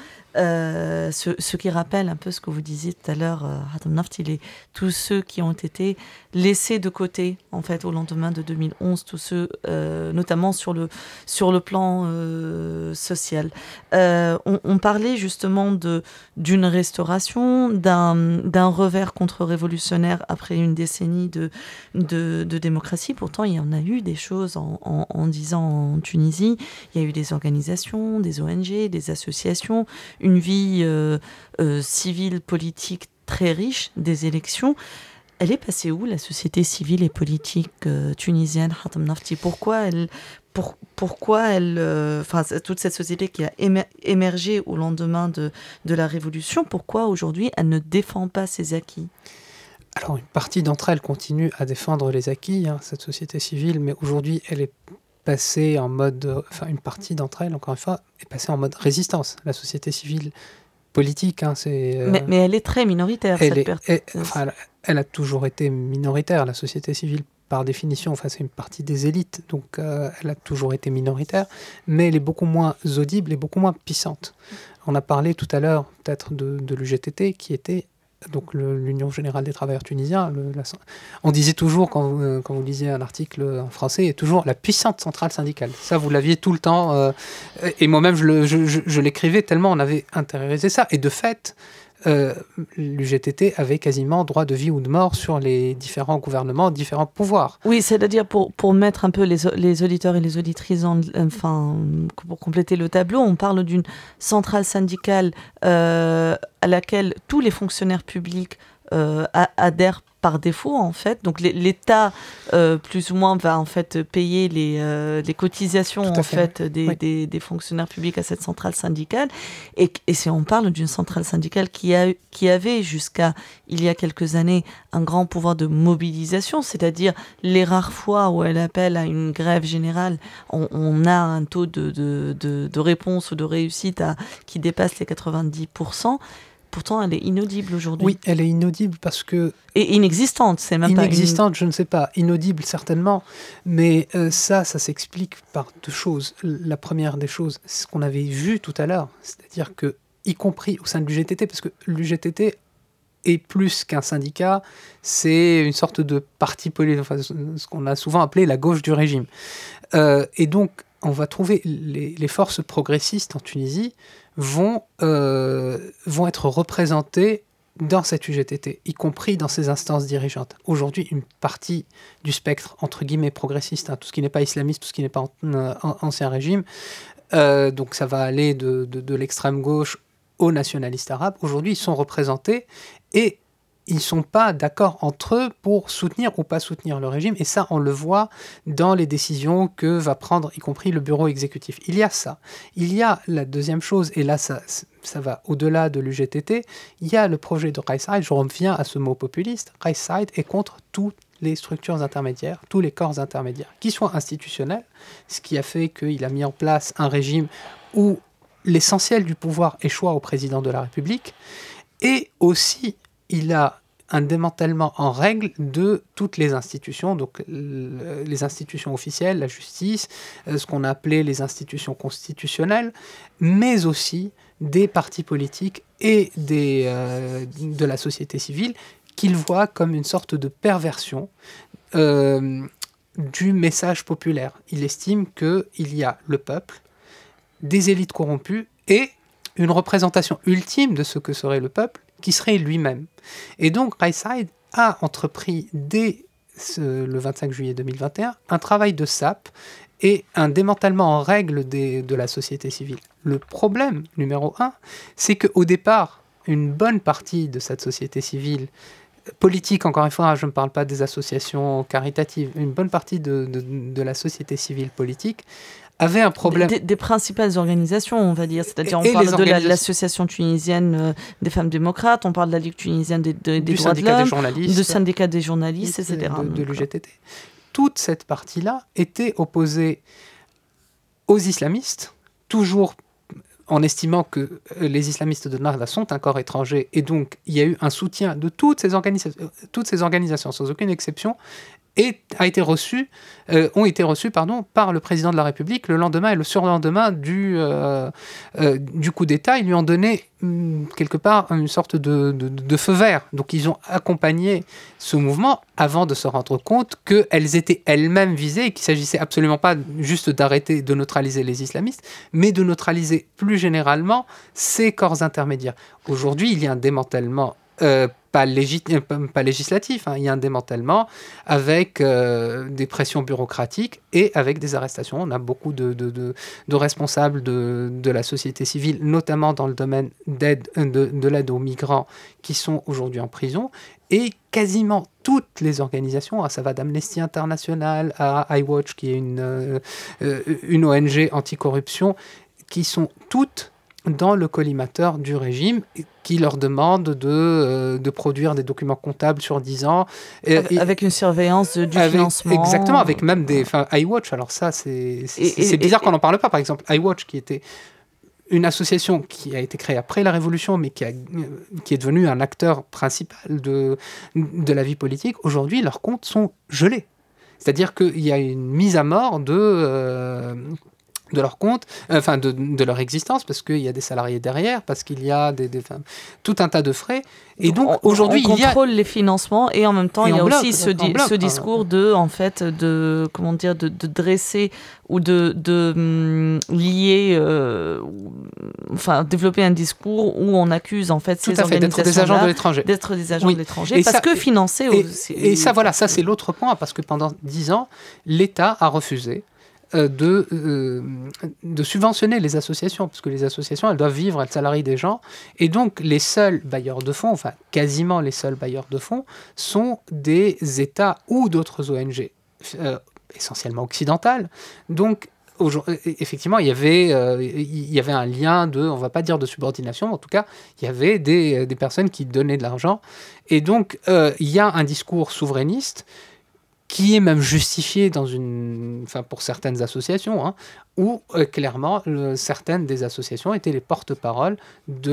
Euh, ce, ce qui rappelle un peu ce que vous disiez tout à l'heure, Hatem Naftili, tous ceux qui ont été laissés de côté en fait au lendemain de deux mille onze, tous ceux euh, notamment sur le sur le plan euh, social. Euh, on, on parlait justement de d'une restauration, d'un d'un revers contre-révolutionnaire après une décennie de de, de démocratie. Pourtant, il y en a eu des choses en, en, en dix ans en Tunisie. Il y a eu des organisations, des O N G, des associations, une vie euh, euh, civile, politique très riche, des élections. Elle est passée où, la société civile et politique euh, tunisienne, Hatem Nafti? Pourquoi elle, pour, pourquoi elle, enfin euh, toute cette société qui a émer, émergé au lendemain de, de la révolution, pourquoi aujourd'hui elle ne défend pas ses acquis? Alors une partie d'entre elles continue à défendre les acquis, hein, cette société civile, mais aujourd'hui elle est passée en mode, enfin une partie d'entre elles, encore une fois, est passée en mode résistance. La société civile politique, hein, c'est... Euh, mais, mais elle est très minoritaire, elle cette est, personne. elle, enfin, elle, elle a toujours été minoritaire, la société civile, par définition. Enfin, c'est une partie des élites, donc euh, elle a toujours été minoritaire, mais elle est beaucoup moins audible et beaucoup moins puissante. On a parlé tout à l'heure, peut-être, de, de l'U G T T, qui était... donc le, l'Union Générale des Travailleurs Tunisiens, le, la, on disait toujours, quand vous, euh, quand vous lisiez un article en français, et toujours la puissante centrale syndicale. Ça, vous l'aviez tout le temps, euh, et moi-même, je, le, je, je, je l'écrivais tellement on avait intériorisé ça. Et de fait, euh, l'U G T T avait quasiment droit de vie ou de mort sur les différents gouvernements, différents pouvoirs. Oui, c'est-à-dire pour, pour mettre un peu les, les auditeurs et les auditrices, en, enfin, pour compléter le tableau, on parle d'une centrale syndicale euh, à laquelle tous les fonctionnaires publics euh, adhèrent par défaut, en fait. Donc l'État, euh, plus ou moins, va en fait payer les, euh, les cotisations en fait, fait des, oui. des, des fonctionnaires publics à cette centrale syndicale. Et, et si on parle d'une centrale syndicale qui, a, qui avait jusqu'à il y a quelques années un grand pouvoir de mobilisation, c'est-à-dire les rares fois où elle appelle à une grève générale, on, on a un taux de, de, de, de réponse ou de réussite à, qui dépasse les quatre-vingt-dix pour cent. Pourtant, elle est inaudible aujourd'hui. Oui, elle est inaudible parce que... Et inexistante, c'est même inexistante, pas... Inexistante, une... je ne sais pas. Inaudible, certainement. Mais euh, ça, ça s'explique par deux choses. La première des choses, c'est ce qu'on avait vu tout à l'heure. C'est-à-dire que, y compris au sein de l'U G T T, parce que l'U G T T est plus qu'un syndicat, c'est une sorte de parti politique, enfin, ce qu'on a souvent appelé la gauche du régime. Euh, et donc, on va trouver les, les forces progressistes en Tunisie vont, euh, vont être représentées dans cette U G T T, y compris dans ses instances dirigeantes. Aujourd'hui, une partie du spectre, entre guillemets, progressiste, hein, tout ce qui n'est pas islamiste, tout ce qui n'est pas en, en, ancien régime, euh, donc ça va aller de, de, de l'extrême gauche aux nationalistes arabes, aujourd'hui, ils sont représentés et ils ne sont pas d'accord entre eux pour soutenir ou pas soutenir le régime. Et ça, on le voit dans les décisions que va prendre, y compris le bureau exécutif. Il y a ça. Il y a la deuxième chose, et là, ça, ça va au-delà de l'U G T T, il y a le projet de Kais Saïed. Je reviens à ce mot populiste. Kais Saïed est contre toutes les structures intermédiaires, tous les corps intermédiaires, qui soient institutionnels, ce qui a fait qu'il a mis en place un régime où l'essentiel du pouvoir échoit au président de la République, et aussi il a un démantèlement en règle de toutes les institutions, donc les institutions officielles, la justice, ce qu'on a appelé les institutions constitutionnelles, mais aussi des partis politiques et des, euh, de la société civile qu'il voit comme une sorte de perversion euh, du message populaire. Il estime qu'il y a le peuple, des élites corrompues et une représentation ultime de ce que serait le peuple, qui serait lui-même. Et donc, Kais Saied a entrepris dès ce, le vingt-cinq juillet deux mille vingt et un un travail de sape et un démantèlement en règle des, de la société civile. Le problème numéro un, c'est qu'au départ, une bonne partie de cette société civile, politique, encore une fois, je ne parle pas des associations caritatives, une bonne partie de, de, de la société civile politique avait un problème. Des, des principales organisations, on va dire. C'est-à-dire, on et parle de organisations... l'association tunisienne euh, des femmes démocrates, on parle de la Ligue tunisienne des, de, des du droits de syndicat l'homme, des journalistes, du syndicat des journalistes, et cetera. De, de l'U G T T. Toute cette partie-là était opposée aux islamistes, toujours en estimant que les islamistes de Nahda sont un corps étranger, et donc il y a eu un soutien de toutes ces organisations, toutes ces organisations sans aucune exception, et a été reçu, euh, ont été reçus pardon, par le président de la République le lendemain et le surlendemain du, euh, euh, du coup d'État. Ils lui ont donné hum, quelque part une sorte de, de, de feu vert. Donc ils ont accompagné ce mouvement avant de se rendre compte qu'elles étaient elles-mêmes visées et qu'il ne s'agissait absolument pas juste d'arrêter de neutraliser les islamistes, mais de neutraliser plus généralement ces corps intermédiaires. Aujourd'hui, il y a un démantèlement euh, Pas, légit... pas législatif, hein. Il y a un démantèlement avec euh, des pressions bureaucratiques et avec des arrestations. On a beaucoup de, de, de, de responsables de, de la société civile, notamment dans le domaine d'aide, de, de l'aide aux migrants, qui sont aujourd'hui en prison. Et quasiment toutes les organisations, ça va d'Amnesty International à iWatch, qui est une, euh, une O N G anticorruption, qui sont toutes dans le collimateur du régime, qui leur demande de, euh, de produire des documents comptables sur dix ans. Et, avec, avec une surveillance du avec, financement. Exactement, avec même des... Enfin, iWatch, alors ça, c'est, c'est, et, c'est bizarre et, qu'on n'en parle pas. Par exemple, iWatch, qui était une association qui a été créée après la Révolution, mais qui, a, qui est devenue un acteur principal de, de la vie politique, aujourd'hui, leurs comptes sont gelés. C'est-à-dire qu'il y a une mise à mort de... Euh, de leur compte, euh, enfin de, de leur existence, parce qu'il y a des salariés derrière, parce qu'il y a des, des, enfin, tout un tas de frais. Et donc, on, aujourd'hui, on il y a... contrôle les financements et en même temps, il y a bloc, aussi ce, di- bloc, ce discours de, en fait, de, comment dire, de, de dresser ou de, de hum, lier, euh, enfin, développer un discours où on accuse, en fait, tout ces à fait, organisations d'être des agents de l'étranger. D'être des agents oui. de l'étranger, et parce ça, que financés... Et, aussi, et ça, voilà, ça, c'est l'autre point, parce que pendant dix ans, l'État a refusé De, euh, de subventionner les associations, parce que les associations, elles doivent vivre, elles salarient des gens, et donc les seuls bailleurs de fonds, enfin quasiment les seuls bailleurs de fonds, sont des États ou d'autres O N G, euh, essentiellement occidentales. Donc, effectivement, il y avait, euh, il y avait un lien de, on ne va pas dire de subordination, mais en tout cas, il y avait des, des personnes qui donnaient de l'argent, et donc euh, il y a un discours souverainiste qui est même justifié dans une, enfin pour certaines associations, hein, où euh, clairement le, certaines des associations étaient les porte-paroles de,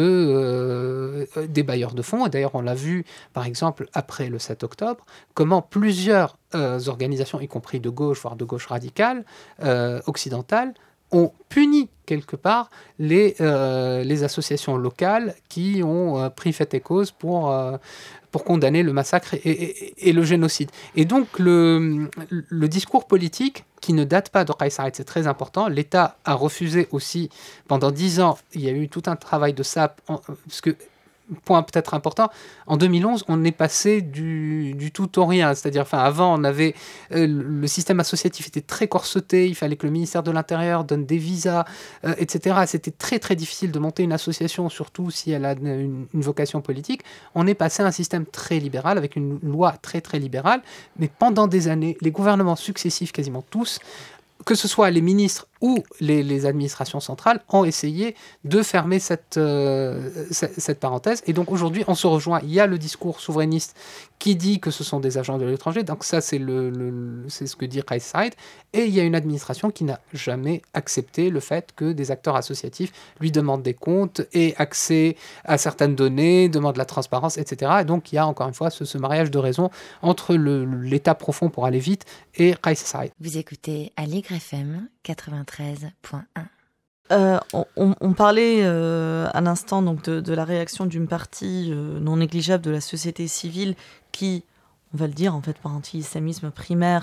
euh, des bailleurs de fonds. Et d'ailleurs, on l'a vu, par exemple, après le sept octobre, comment plusieurs euh, organisations, y compris de gauche, voire de gauche radicale, euh, occidentale, ont puni quelque part les, euh, les associations locales qui ont euh, pris fait et cause pour... Euh, pour condamner le massacre et, et, et le génocide. Et donc, le, le discours politique, qui ne date pas de Kais Saied, c'est très important. L'État a refusé aussi, pendant dix ans, il y a eu tout un travail de sape, en, parce que, point peut-être important, en deux mille onze, on est passé du, du tout au rien. C'est-à-dire, enfin, avant, on avait... Euh, le système associatif était très corseté, il fallait que le ministère de l'Intérieur donne des visas, euh, et cetera. C'était très, très difficile de monter une association, surtout si elle a une, une vocation politique. On est passé à un système très libéral, avec une loi très, très libérale. Mais pendant des années, les gouvernements successifs, quasiment tous, que ce soit les ministres ou les, les administrations centrales, ont essayé de fermer cette, euh, cette, cette parenthèse. Et donc aujourd'hui, on se rejoint. Il y a le discours souverainiste qui dit que ce sont des agents de l'étranger. Donc ça, c'est, le, le, c'est ce que dit Kais Saied. Et il y a une administration qui n'a jamais accepté le fait que des acteurs associatifs lui demandent des comptes et accès à certaines données, demandent la transparence, et cetera. Et donc il y a encore une fois ce, ce mariage de raison entre le, l'état profond pour aller vite et Kais Saied. Vous écoutez Aligre F M quatre-vingt-treize point un. Euh, on, on parlait euh, à l'instant donc de, de la réaction d'une partie euh, non négligeable de la société civile qui, on va le dire en fait par anti-islamisme primaire,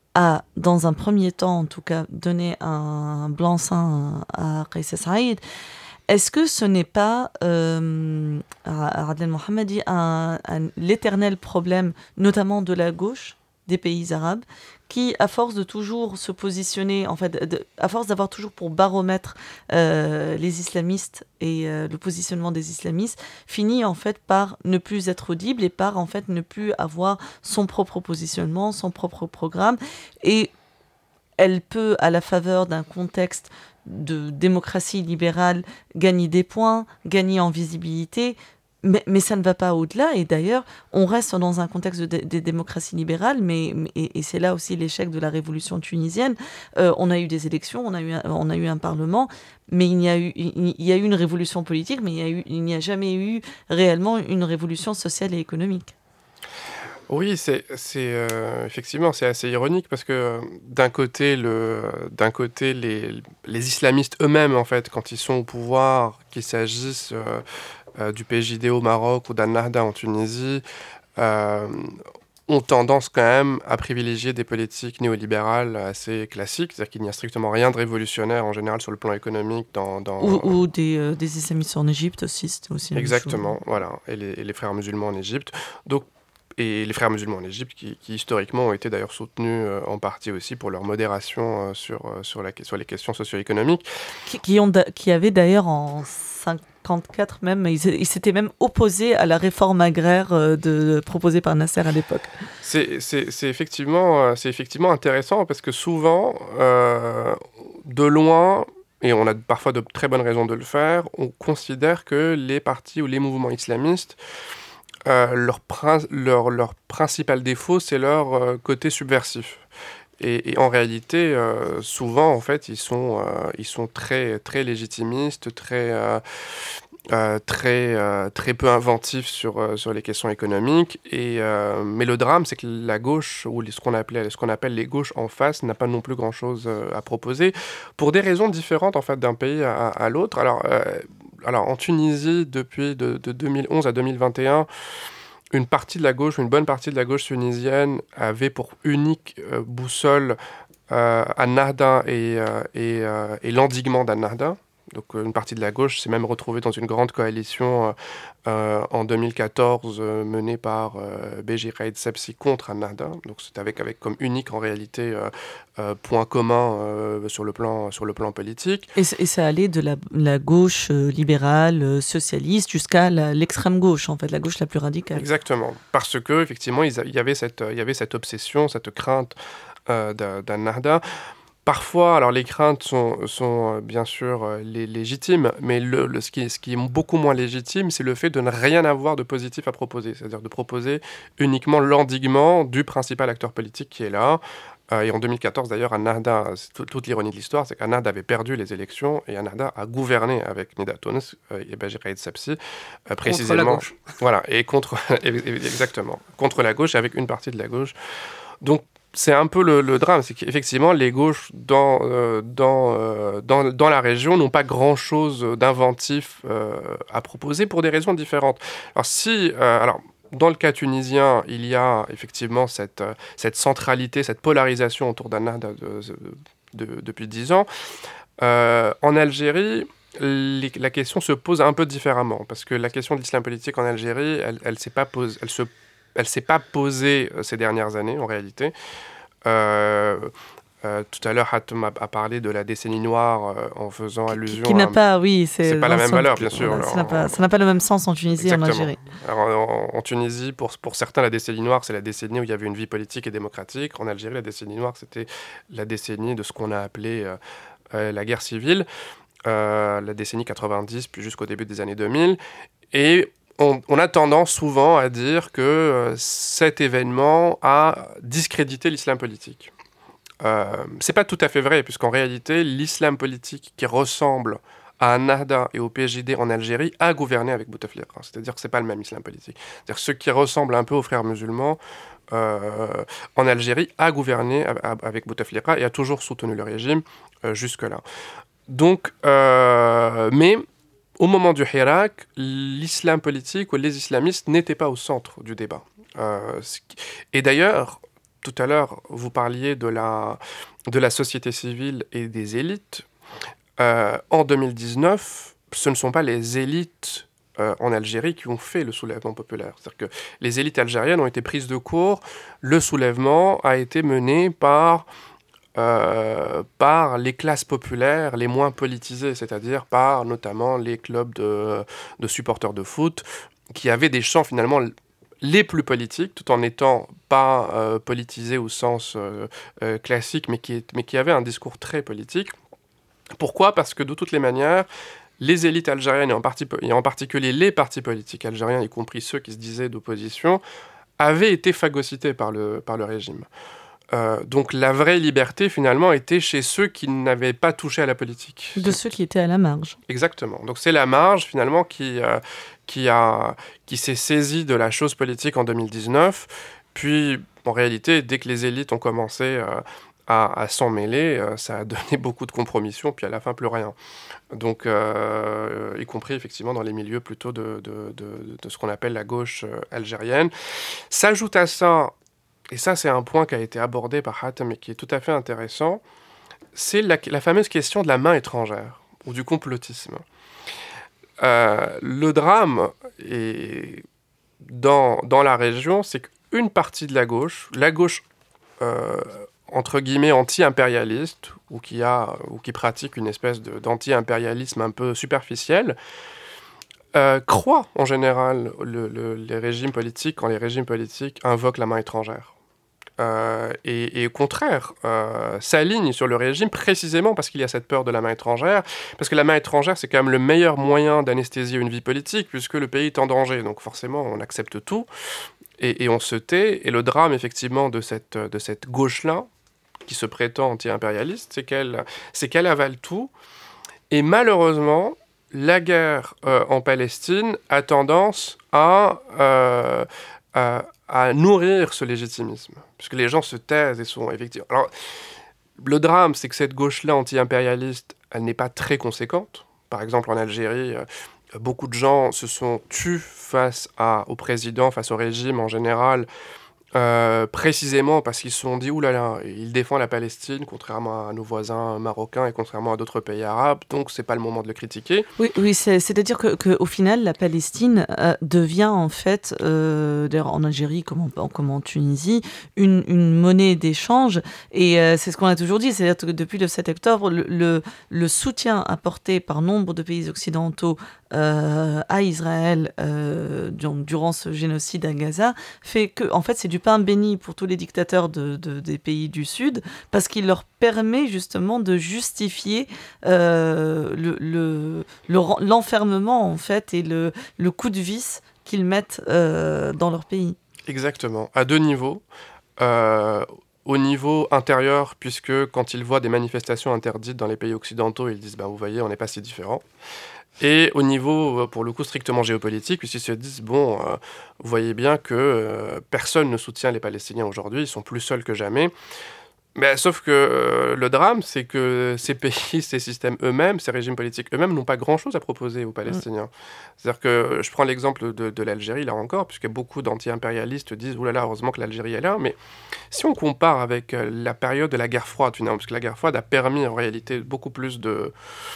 a dans un premier temps en tout cas donné un blanc-seing à Kais Saied. Est-ce que ce n'est pas, euh, Adel Mohammadi, un, un, l'éternel problème, notamment de la gauche des pays arabes, qui, à force de toujours se positionner, en fait, de, à force d'avoir toujours pour baromètre euh, les islamistes et euh, le positionnement des islamistes, finit en fait par ne plus être audible et par en fait ne plus avoir son propre positionnement, son propre programme, et elle peut, à la faveur d'un contexte de démocratie libérale, gagner des points, gagner en visibilité, mais, mais ça ne va pas au-delà. Et d'ailleurs, on reste dans un contexte de, de, de démocratie libérale, mais, mais et, et c'est là aussi l'échec de la révolution tunisienne. Euh, on a eu des élections, on a eu un, on a eu un parlement, mais il y a eu, il, il y a eu une révolution politique, mais il y a eu, il n'y a jamais eu réellement une révolution sociale et économique. Oui, c'est, c'est euh, effectivement c'est assez ironique parce que euh, d'un côté, le, d'un côté les, les islamistes eux-mêmes en fait, quand ils sont au pouvoir, qu'il s'agisse euh, euh, du P J D au Maroc ou d'Al-Nahda en Tunisie, euh, ont tendance quand même à privilégier des politiques néolibérales assez classiques, c'est-à-dire qu'il n'y a strictement rien de révolutionnaire en général sur le plan économique dans... dans... Ou, ou des, euh, des islamistes en Égypte aussi, c'était aussi exactement, voilà, et les, et les frères musulmans en Égypte. Donc et les frères musulmans en Égypte, qui, qui historiquement ont été d'ailleurs soutenus euh, en partie aussi pour leur modération euh, sur, euh, sur, la, sur les questions socio-économiques. Qui, qui, ont da- qui avaient d'ailleurs en cinquante-quatre même, ils, ils s'étaient même opposés à la réforme agraire euh, de, proposée par Nasser à l'époque. C'est, c'est, c'est, effectivement, euh, c'est effectivement intéressant parce que souvent, euh, de loin, et on a parfois de très bonnes raisons de le faire, on considère que les partis ou les mouvements islamistes, Euh, leur, prin- leur, leur principal défaut, c'est leur euh, côté subversif. Et, et en réalité, euh, souvent, en fait, ils sont, euh, ils sont très, très légitimistes, très, euh, euh, très, euh, très peu inventifs sur, euh, sur les questions économiques. Et, euh, mais le drame, c'est que la gauche, ou ce qu'on, appelait, ce qu'on appelle les gauches en face, n'a pas non plus grand-chose euh, à proposer, pour des raisons différentes, en fait, d'un pays à, à l'autre. Alors... Euh, Alors, en Tunisie, depuis de, de deux mille onze à deux mille vingt et un, une partie de la gauche, une bonne partie de la gauche tunisienne avait pour unique euh, boussole euh, Al-Nahda et, euh, et, euh, et l'endiguement d'Al-Nahda. Donc, euh, une partie de la gauche s'est même retrouvée dans une grande coalition euh, en deux mille quatorze euh, menée par euh, Beji Raid Sebsi contre Al-Nahda. Donc, c'est avec, avec comme unique en réalité euh, euh, point commun euh, sur, le plan, sur le plan politique. Et, et ça allait de la, la gauche euh, libérale, euh, socialiste, jusqu'à la, l'extrême gauche, en fait, la gauche la plus radicale. Exactement. Parce que effectivement, il y avait cette, il y avait cette obsession, cette crainte euh, d'Al-Nahda. Parfois, alors les craintes sont, sont euh, bien sûr euh, les, légitimes, mais le, le, ce, qui, ce qui est beaucoup moins légitime, c'est le fait de ne rien avoir de positif à proposer, c'est-à-dire de proposer uniquement l'endiguement du principal acteur politique qui est là. Euh, et en deux mille quatorze, d'ailleurs, Al-Nahda, c'est tout, toute l'ironie de l'histoire, c'est qu'Al-Nahda avait perdu les élections et Al-Nahda a gouverné avec Nida Tounes euh, et Beji Raid Sebsi, euh, précisément. Contre la gauche. Voilà, et contre, exactement, contre la gauche et avec une partie de la gauche. Donc, c'est un peu le, le drame, c'est qu'effectivement, les gauches dans, euh, dans, euh, dans, dans la région n'ont pas grand-chose d'inventif euh, à proposer pour des raisons différentes. Alors, si... Euh, alors, dans le cas tunisien, il y a effectivement cette, cette centralité, cette polarisation autour d'Al-Nahda de, de, de, depuis dix ans. Euh, en Algérie, les, la question se pose un peu différemment, parce que la question de l'islam politique en Algérie, elle, elle s'est pas pose, elle se Elle ne s'est pas posée ces dernières années, en réalité. Euh, euh, tout à l'heure, Hatem a, a parlé de la décennie noire euh, en faisant allusion qui, qui n'a à... pas, oui, c'est, c'est pas la même valeur, bien sûr. Voilà, alors, ça, n'a pas, ça n'a pas le même sens en Tunisie et en Algérie. Alors, en, en Tunisie, pour, pour certains, la décennie noire, c'est la décennie où il y avait une vie politique et démocratique. En Algérie, la décennie noire, c'était la décennie de ce qu'on a appelé euh, euh, la guerre civile, euh, la décennie quatre-vingt-dix, puis jusqu'au début des années deux mille. Et On, on a tendance souvent à dire que euh, cet événement a discrédité l'islam politique. Euh, c'est pas tout à fait vrai, puisqu'en réalité, l'islam politique qui ressemble à Al-Nahda et au P J D en Algérie a gouverné avec Bouteflika. C'est-à-dire que c'est pas le même islam politique. C'est-à-dire ceux qui ressemblent un peu aux frères musulmans euh, en Algérie a gouverné avec Bouteflika et a toujours soutenu le régime euh, jusque-là. Donc, euh, mais au moment du Hirak, l'islam politique ou les islamistes n'étaient pas au centre du débat. Euh, et d'ailleurs, tout à l'heure, vous parliez de la, de la société civile et des élites. Euh, en deux mille dix-neuf, ce ne sont pas les élites euh, en Algérie qui ont fait le soulèvement populaire. C'est-à-dire que les élites algériennes ont été prises de court. Le soulèvement a été mené par, euh, par les classes populaires les moins politisées, c'est-à-dire par notamment les clubs de, de supporters de foot, qui avaient des champs finalement les plus politiques, tout en n'étant pas euh, politisés au sens euh, euh, classique, mais qui, mais qui avaient un discours très politique. Pourquoi ? Parce que de toutes les manières, les élites algériennes, et en, parti, et en particulier les partis politiques algériens, y compris ceux qui se disaient d'opposition, avaient été phagocytés par le, par le régime. Euh, donc la vraie liberté, finalement, était chez ceux qui n'avaient pas touché à la politique. De ceux qui étaient à la marge. Exactement. Donc c'est la marge, finalement, qui, euh, qui, a, qui s'est saisie de la chose politique en deux mille dix-neuf. Puis, en réalité, dès que les élites ont commencé euh, à, à s'en mêler, euh, ça a donné beaucoup de compromissions, puis à la fin, plus rien. Donc, euh, y compris, effectivement, dans les milieux plutôt de, de, de, de ce qu'on appelle la gauche euh, algérienne. S'ajoute à ça... Et ça, c'est un point qui a été abordé par Hatem et qui est tout à fait intéressant, c'est la, la fameuse question de la main étrangère, ou du complotisme. Euh, le drame est dans, dans la région, c'est qu'une partie de la gauche, la gauche, euh, entre guillemets, anti-impérialiste, ou qui, a, ou qui pratique une espèce de, d'anti-impérialisme un peu superficiel, euh, croit en général le, le, les régimes politiques quand les régimes politiques invoquent la main étrangère. Euh, et, et au contraire, euh, s'aligne sur le régime précisément parce qu'il y a cette peur de la main étrangère, parce que la main étrangère, c'est quand même le meilleur moyen d'anesthésier une vie politique, puisque le pays est en danger, donc forcément, on accepte tout, et, et on se tait, et le drame, effectivement, de cette, de cette gauche-là, qui se prétend anti-impérialiste, c'est qu'elle, c'est qu'elle avale tout, et malheureusement, la guerre euh, en Palestine a tendance à... Euh, à à nourrir ce légitimisme, puisque les gens se taisent et sont effectivement... Alors, le drame, c'est que cette gauche-là anti-impérialiste, elle n'est pas très conséquente. Par exemple, en Algérie, euh, beaucoup de gens se sont tus face à, au président, face au régime en général, euh, précisément parce qu'ils se sont dit « Ouh là là, il défend la Palestine, contrairement à nos voisins marocains et contrairement à d'autres pays arabes, donc c'est pas le moment de le critiquer. » Oui, oui c'est, c'est-à-dire qu'au que, au final, la Palestine euh, devient en fait, euh, d'ailleurs en Algérie comme en, comme en Tunisie, une, une monnaie d'échange. Et euh, c'est ce qu'on a toujours dit, c'est-à-dire que depuis le sept octobre, le, le, le soutien apporté par nombre de pays occidentaux euh, à Israël euh, durant ce génocide à Gaza fait que, en fait, c'est du pain béni pour tous les dictateurs de, de, des pays du Sud, parce qu'il leur permet justement de justifier euh, le, le, le, l'enfermement en fait et le, le coup de vis qu'ils mettent euh, dans leur pays. Exactement, à deux niveaux. Euh, au niveau intérieur, puisque quand ils voient des manifestations interdites dans les pays occidentaux, ils disent ben, « vous voyez, on n'est pas si différents ». Et au niveau, pour le coup, strictement géopolitique, puisqu'ils se disent, bon, euh, vous voyez bien que euh, personne ne soutient les Palestiniens aujourd'hui, ils sont plus seuls que jamais. Mais, sauf que euh, le drame, c'est que ces pays, ces systèmes eux-mêmes, ces régimes politiques eux-mêmes n'ont pas grand-chose à proposer aux Palestiniens. Mmh. C'est-à-dire que, je prends l'exemple de, de l'Algérie, là encore, puisque beaucoup d'anti-impérialistes disent, oulala, heureusement que l'Algérie est là, mais si on compare avec la période de la guerre froide, finalement, parce que la guerre froide a permis en réalité beaucoup plus de...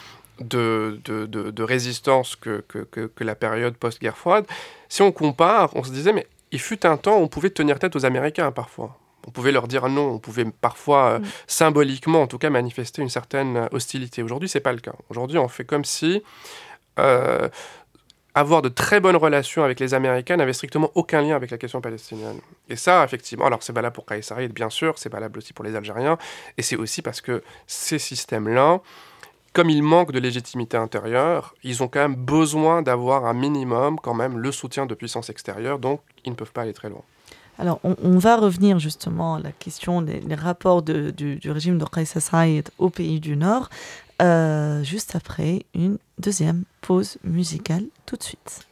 De, de, de, de résistance que, que, que, que la période post-guerre froide, si on compare, on se disait, mais il fut un temps où on pouvait tenir tête aux Américains parfois. On pouvait leur dire non, on pouvait parfois, euh, mmh. symboliquement en tout cas, manifester une certaine hostilité. Aujourd'hui, ce n'est pas le cas. Aujourd'hui, on fait comme si euh, avoir de très bonnes relations avec les Américains n'avait strictement aucun lien avec la question palestinienne. Et ça, effectivement, alors c'est valable pour Kais Saied, bien sûr, c'est valable aussi pour les Algériens, et c'est aussi parce que ces systèmes-là, comme ils manquent de légitimité intérieure, ils ont quand même besoin d'avoir un minimum, quand même, le soutien de puissances extérieures, donc ils ne peuvent pas aller très loin. Alors, on, on va revenir justement à la question des les rapports de, du, du régime de Kais Saied aux pays du Nord, euh, juste après une deuxième pause musicale, tout de suite.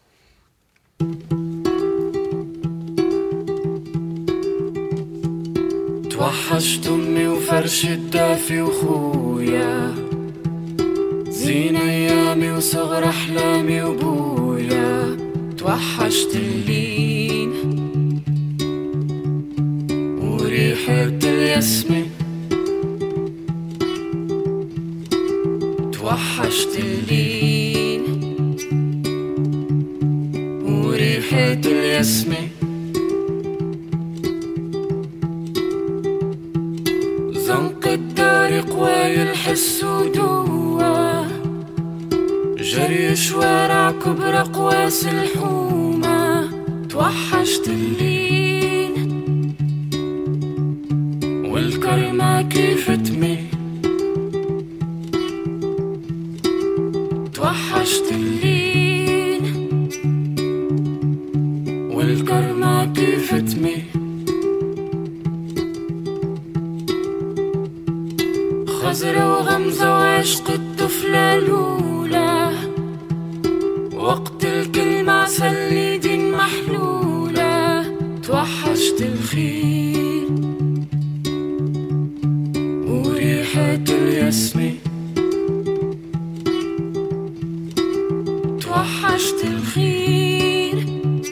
توحشت أمي وفرش الدافي وخويا زين أيامي وصغر أحلامي وبويا توحشت اللين وريحة الياسمين توحشت اللين وريحة الياسمين زنق الطريق ويلحس ودوه جري شوارع كبرى قواس الحومة توحشت اللين والكرمة كيف تميل توحشت اللين والكرمة كيف تميل خزرة وغمزة وعشق الطفلة الأولى وقت الكلمة عسل دين محلولة توحشت الخيل وريحة الياسمين توحشت الخيل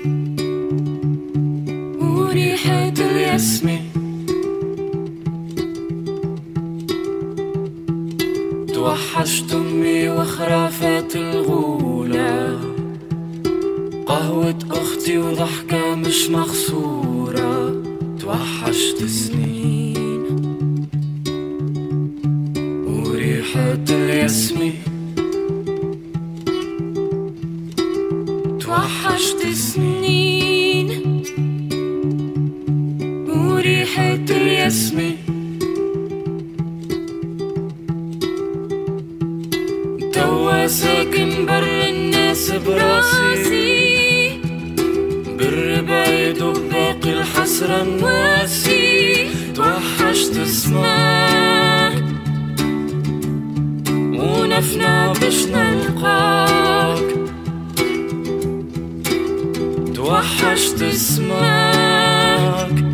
وريحة الياسمين توحشت أمي وخرافات الغولة قهوة أختي وضحكة مش مخصورة توحشت سنين وريحة الياسمين توحشت سنين وريحة الياسمين توا ساكن بر الناس براسي بر بعيد وباقي الحسرة مواسي توحشت اسمك ونفنا باش نلقاك توحشت اسمك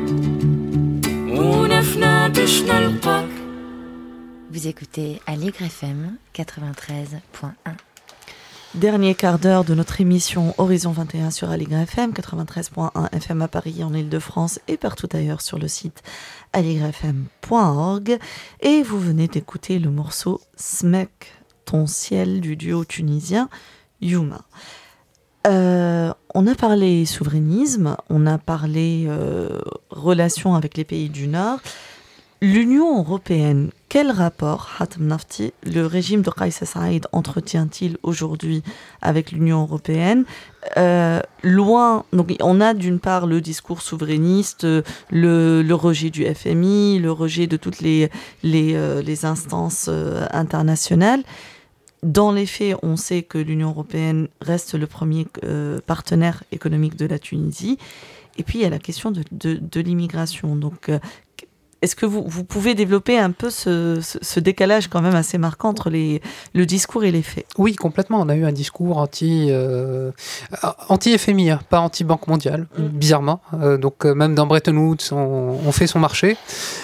ونفنا باش نلقاك. Vous écoutez Aligre F M quatre-vingt-treize point un. Dernier quart d'heure de notre émission Horizon vingt et un sur Aligre F M, quatre-vingt-treize point un F M à Paris, en Ile-de-France et partout ailleurs sur le site aligre f m point org. Et vous venez d'écouter le morceau Smek, ton ciel du duo tunisien Yuma. Euh, on a parlé souverainisme, on a parlé euh, relations avec les pays du Nord. L'Union européenne, quel rapport, Hatem Nafti, le régime de Kais Saïed entretient-il aujourd'hui avec l'Union européenne? euh, Loin, donc on a d'une part le discours souverainiste, le, le rejet du F M I, le rejet de toutes les, les, euh, les instances euh, internationales. Dans les faits, on sait que l'Union européenne reste le premier euh, partenaire économique de la Tunisie. Et puis, il y a la question de, de, de l'immigration. Donc, euh, est-ce que vous, vous pouvez développer un peu ce, ce, ce décalage quand même assez marquant entre les, le discours et les faits? Oui, complètement. On a eu un discours anti, euh, anti-F M I, hein, pas anti-Banque mondiale, mmh. bizarrement. Euh, donc, euh, même dans Bretton Woods, on, on fait son marché.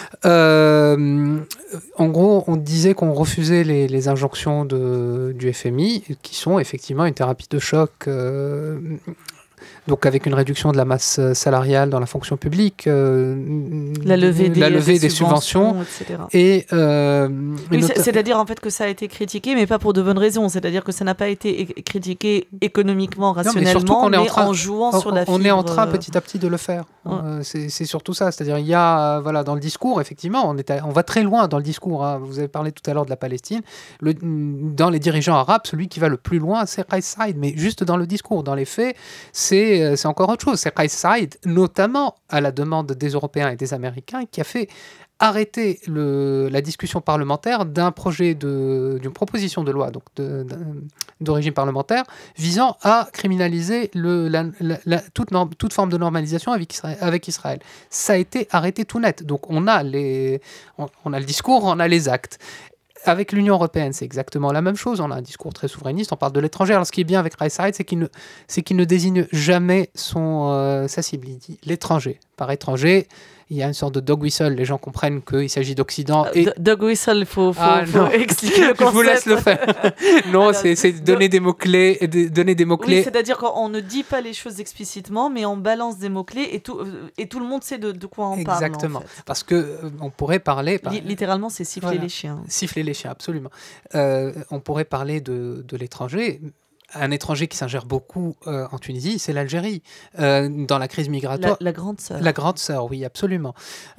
Euh, en gros, on disait qu'on refusait les, les injonctions de, du F M I, qui sont effectivement une thérapie de choc, euh, donc avec une réduction de la masse salariale dans la fonction publique, euh, la levée des, la levée des, des subventions, subventions, et cetera. Et, euh, oui, nota- c'est-à-dire en fait que ça a été critiqué, mais pas pour de bonnes raisons. C'est-à-dire que ça n'a pas été critiqué économiquement, rationnellement, non, mais, mais en, train, en jouant on, sur la fibre. On est en train petit à petit de le faire. Ouais. Euh, c'est, c'est surtout ça. C'est-à-dire il y a, voilà, dans le discours, effectivement, on, est à, on va très loin dans le discours. Hein. Vous avez parlé tout à l'heure de la Palestine. Le, dans les dirigeants arabes, celui qui va le plus loin, c'est Kais Saïed. Mais juste dans le discours, dans les faits, c'est, c'est encore autre chose. C'est Kais Saïed, notamment à la demande des Européens et des Américains, qui a fait arrêter le, la discussion parlementaire d'un projet de, d'une proposition de loi donc de, de, d'origine parlementaire visant à criminaliser le, la, la, la, toute, norme, toute forme de normalisation avec Israël, avec Israël. Ça a été arrêté tout net. Donc on a, les, on, on a le discours, on a les actes. Avec l'Union européenne, c'est exactement la même chose. On a un discours très souverainiste, on parle de l'étranger. Alors, ce qui est bien avec Kais Saïed, c'est qu'il ne, c'est qu'il ne désigne jamais son, euh, sa cible. Il dit l'étranger. Par étranger, il y a une sorte de dog whistle. Les gens comprennent qu'il s'agit d'Occident. Et... Uh, dog whistle, il faut, faut, ah, faut expliquer le concept. Je vous laisse le faire. Non, alors, c'est, c'est donner des mots-clés. De, donner des mots-clés. Oui, c'est-à-dire qu'on ne dit pas les choses explicitement, mais on balance des mots-clés et tout, et tout le monde sait de, de quoi on Exactement. parle. Exactement. En fait. Parce qu'on euh, pourrait parler... Par... L- littéralement, c'est siffler voilà. les chiens. Siffler les chiens, absolument. Euh, on pourrait parler de, de l'étranger... un étranger qui s'ingère beaucoup euh, en Tunisie, c'est l'Algérie. Euh, dans la crise migratoire... La, la grande sœur. La grande sœur, oui, absolument.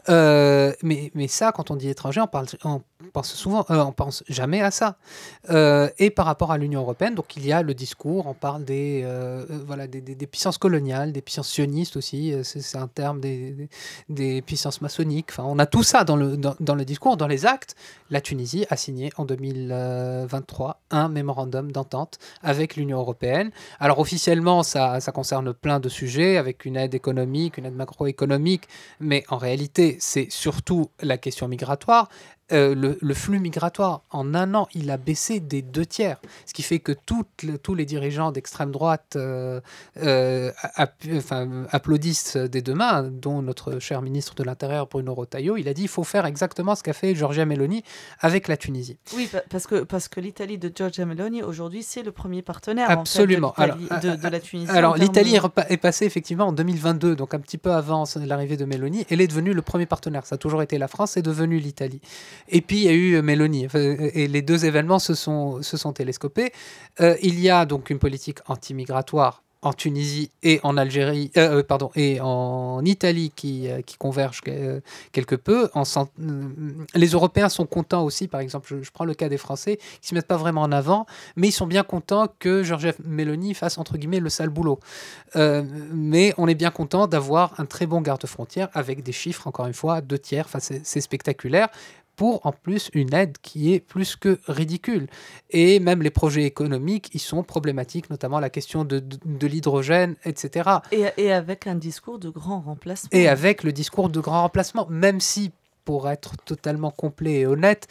Euh, mais, mais ça, quand on dit étranger, on, parle, on pense souvent, euh, on pense jamais à ça. Euh, et par rapport à l'Union européenne, donc il y a le discours, on parle des, euh, voilà, des, des, des puissances coloniales, des puissances sionistes aussi, c'est, c'est un terme des, des, des puissances maçonniques. Enfin, on a tout ça dans le, dans, dans le discours, dans les actes. La Tunisie a signé en deux mille vingt-trois un mémorandum d'entente avec l'Union européenne. Alors officiellement, ça, ça concerne plein de sujets, avec une aide économique, une aide macroéconomique, mais en réalité, c'est surtout la question migratoire. Euh, le, le flux migratoire, en un an, il a baissé des deux tiers, ce qui fait que toutes le, tous les dirigeants d'extrême droite euh, euh, app, enfin, applaudissent des deux mains, dont notre cher ministre de l'Intérieur Bruno Retailleau. Il a dit qu'il faut faire exactement ce qu'a fait Giorgia Meloni avec la Tunisie. Oui, parce que, parce que l'Italie de Giorgia Meloni, aujourd'hui, c'est le premier partenaire Absolument. En fait, de, alors, de, de la Tunisie. Alors, l'Italie de... est passée effectivement en deux mille vingt-deux, donc un petit peu avant l'arrivée de Meloni. Elle est devenue le premier partenaire. Ça a toujours été la France, c'est devenu l'Italie. Et puis, il y a eu Meloni. Et les deux événements se sont, se sont télescopés. Euh, il y a donc une politique anti-migratoire en Tunisie et en Algérie, euh, pardon, et en Italie qui, euh, qui convergent euh, quelque peu. En, euh, les Européens sont contents aussi, par exemple, je, je prends le cas des Français, qui ne se mettent pas vraiment en avant, mais ils sont bien contents que Giorgia Meloni fasse, entre guillemets, le sale boulot. Euh, mais on est bien content d'avoir un très bon garde-frontière avec des chiffres, encore une fois, deux tiers, enfin, c'est, c'est spectaculaire, pour en plus une aide qui est plus que ridicule. Et même les projets économiques, ils sont problématiques, notamment la question de, de, de l'hydrogène, et cetera. Et, et avec un discours de grand remplacement. Et avec le discours de grand remplacement, même si, pour être totalement complet et honnête,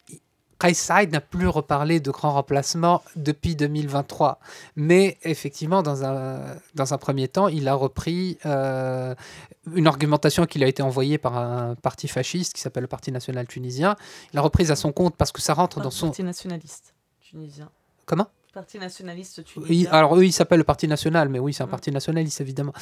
Kais Saïed n'a plus reparlé de grand remplacement depuis deux mille vingt-trois. Mais effectivement, dans un, dans un premier temps, il a repris euh, une argumentation qui lui a été envoyée par un parti fasciste qui s'appelle le Parti national tunisien. Il l'a reprise à son compte parce que ça rentre Parti dans son... Parti nationaliste tunisien. Comment ? Parti nationaliste tunisien. Oui, alors eux, il s'appelle le Parti national, mais oui, c'est un mmh. parti nationaliste, évidemment.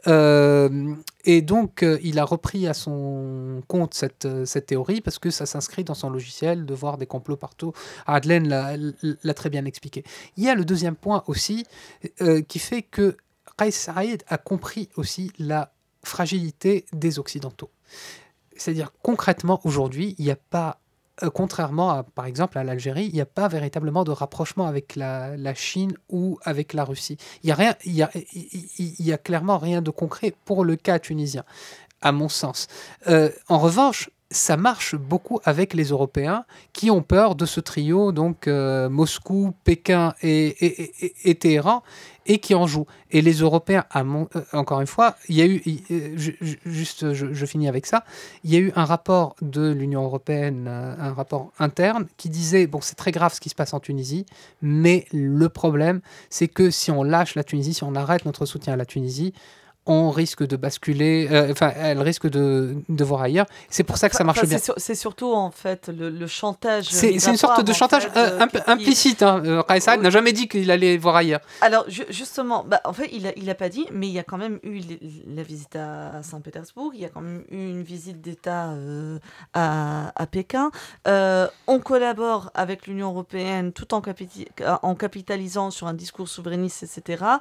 Euh, et donc, euh, il a repris à son compte cette, cette théorie parce que ça s'inscrit dans son logiciel de voir des complots partout. Adlen l'a, l'a très bien expliqué. Il y a le deuxième point aussi euh, qui fait que Kais Saïed a compris aussi la fragilité des Occidentaux. C'est-à-dire, concrètement, aujourd'hui, il n'y a pas... Euh, contrairement à, par exemple, à l'Algérie, il n'y a pas véritablement de rapprochement avec la, la Chine ou avec la Russie. Il n'y a, rien, il y a, il y a clairement rien de concret pour le cas tunisien, à mon sens. Euh, en revanche, ça marche beaucoup avec les Européens qui ont peur de ce trio, donc euh, Moscou, Pékin et, et, et, et Téhéran, et qui en jouent. Et les Européens, à mon, euh, encore une fois, il y a eu, euh, je, juste, je, je finis avec ça, il y a eu un rapport de l'Union européenne, euh, un rapport interne, qui disait, bon, c'est très grave ce qui se passe en Tunisie, mais le problème, c'est que si on lâche la Tunisie, si on arrête notre soutien à la Tunisie, on risque de basculer, enfin, euh, elle risque de, de voir ailleurs. C'est pour ça que ça marche enfin, bien. C'est, sur, c'est surtout, en fait, le, le chantage. C'est, c'est une sorte de chantage fait, euh, imp- qui... implicite. Hein. Kais Saïed oui. n'a jamais dit qu'il allait voir ailleurs. Alors, ju- justement, bah, en fait, il n'a il a pas dit, mais il y a quand même eu la visite à Saint-Pétersbourg, il y a quand même eu une visite d'État euh, à, à Pékin. Euh, on collabore avec l'Union européenne tout en, capi- en capitalisant sur un discours souverainiste, et cetera.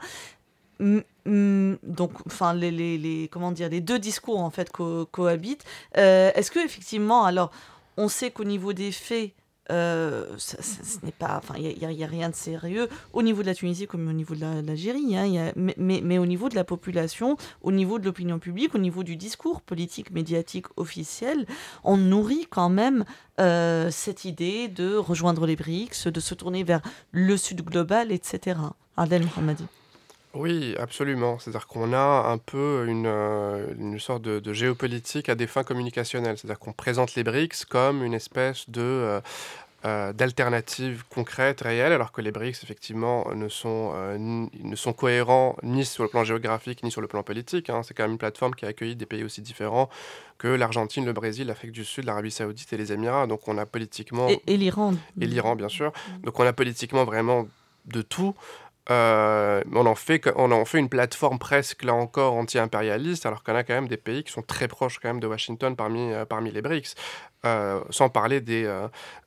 Mm, donc, enfin, les, les, les, comment dire, les deux discours en fait co- cohabitent. Euh, est-ce que effectivement, alors, on sait qu'au niveau des faits, euh, ça, ça, ce n'est pas, enfin, il y, y a rien de sérieux au niveau de la Tunisie comme au niveau de, la, de l'Algérie, hein, y a, mais, mais, mais au niveau de la population, au niveau de l'opinion publique, au niveau du discours politique, médiatique, officiel, on nourrit quand même euh, cette idée de rejoindre les B R I C S, de se tourner vers le Sud global, et cetera. Adel Mohammadi. Oui, absolument. C'est-à-dire qu'on a un peu une, euh, une sorte de, de géopolitique à des fins communicationnelles. C'est-à-dire qu'on présente les B R I C S comme une espèce de, euh, euh, d'alternative concrète, réelle, alors que les B R I C S, effectivement, ne sont, euh, n- ne sont cohérents ni sur le plan géographique, ni sur le plan politique. Hein. C'est quand même une plateforme qui a accueilli des pays aussi différents que l'Argentine, le Brésil, l'Afrique du Sud, l'Arabie Saoudite et les Émirats. Donc on a politiquement... Et, et l'Iran. Et l'Iran, bien sûr. Donc on a politiquement vraiment de tout. Euh, on, en fait, on en fait une plateforme presque, là encore, anti-impérialiste, alors qu'on a quand même des pays qui sont très proches quand même de Washington parmi, euh, parmi les B R I C S. Euh, sans parler des, euh,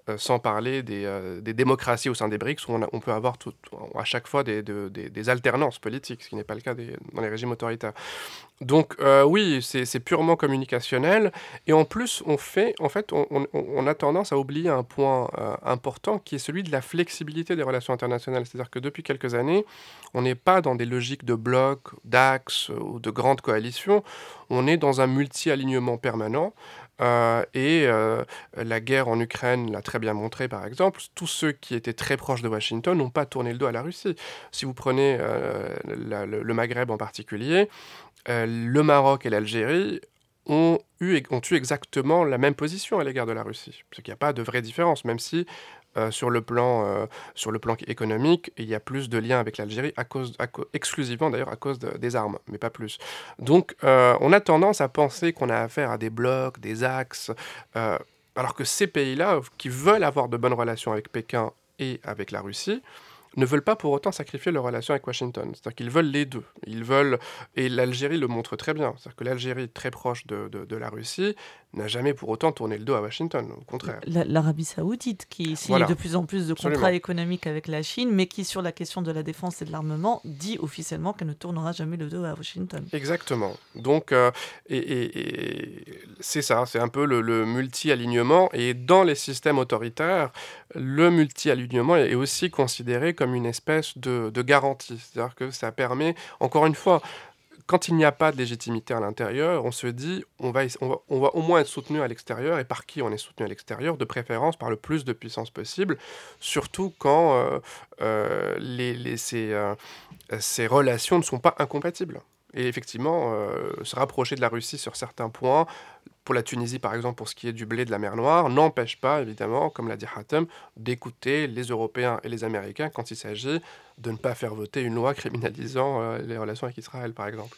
euh, sans parler des, euh, des démocraties au sein des BRICS, où on, a, on peut avoir tout, à chaque fois des, de, des, des alternances politiques, ce qui n'est pas le cas des, dans les régimes autoritaires. Donc euh, oui, c'est, c'est purement communicationnel, et en plus, on, fait, en fait, on, on, on a tendance à oublier un point euh, important, qui est celui de la flexibilité des relations internationales. C'est-à-dire que depuis quelques années, on n'est pas dans des logiques de blocs, d'axes ou de grandes coalitions, on est dans un multi-alignement permanent. Euh, et euh, la guerre en Ukraine l'a très bien montré, par exemple. Tous ceux qui étaient très proches de Washington n'ont pas tourné le dos à la Russie. Si vous prenez euh, la, le, le Maghreb en particulier, euh, le Maroc et l'Algérie ont eu, ont eu exactement la même position à l'égard de la Russie. Parce qu'il n'y a pas de vraie différence, même si euh, sur, le plan, euh, sur le plan économique, il y a plus de liens avec l'Algérie, à cause, à co- exclusivement d'ailleurs à cause de, des armes, mais pas plus. Donc euh, on a tendance à penser qu'on a affaire à des blocs, des axes, euh, alors que ces pays-là, qui veulent avoir de bonnes relations avec Pékin et avec la Russie, ne veulent pas pour autant sacrifier leurs relations avec Washington. C'est-à-dire qu'ils veulent les deux. Ils veulent, et l'Algérie le montre très bien. C'est-à-dire que l'Algérie, très proche de, de, de la Russie, n'a jamais pour autant tourné le dos à Washington, au contraire. La, L'Arabie Saoudite, qui signe Voilà. de plus en plus de contrats Absolument. économiques avec la Chine, mais qui, sur la question de la défense et de l'armement, dit officiellement qu'elle ne tournera jamais le dos à Washington. Exactement. Donc, euh, et, et, et c'est ça, c'est un peu le, le multi-alignement. Et dans les systèmes autoritaires, le multi-alignement est aussi considéré comme une espèce de, de garantie. C'est-à-dire que ça permet, encore une fois, quand il n'y a pas de légitimité à l'intérieur, on se dit on va, on va, on va au moins être soutenu à l'extérieur. Et par qui on est soutenu à l'extérieur? De préférence par le plus de puissance possible, surtout quand euh, euh, les, les, ces, euh, ces relations ne sont pas incompatibles. Et effectivement, euh, se rapprocher de la Russie sur certains points, pour la Tunisie par exemple, pour ce qui est du blé de la mer Noire, n'empêche pas évidemment, comme l'a dit Hatem, d'écouter les Européens et les Américains quand il s'agit de ne pas faire voter une loi criminalisant euh, les relations avec Israël par exemple.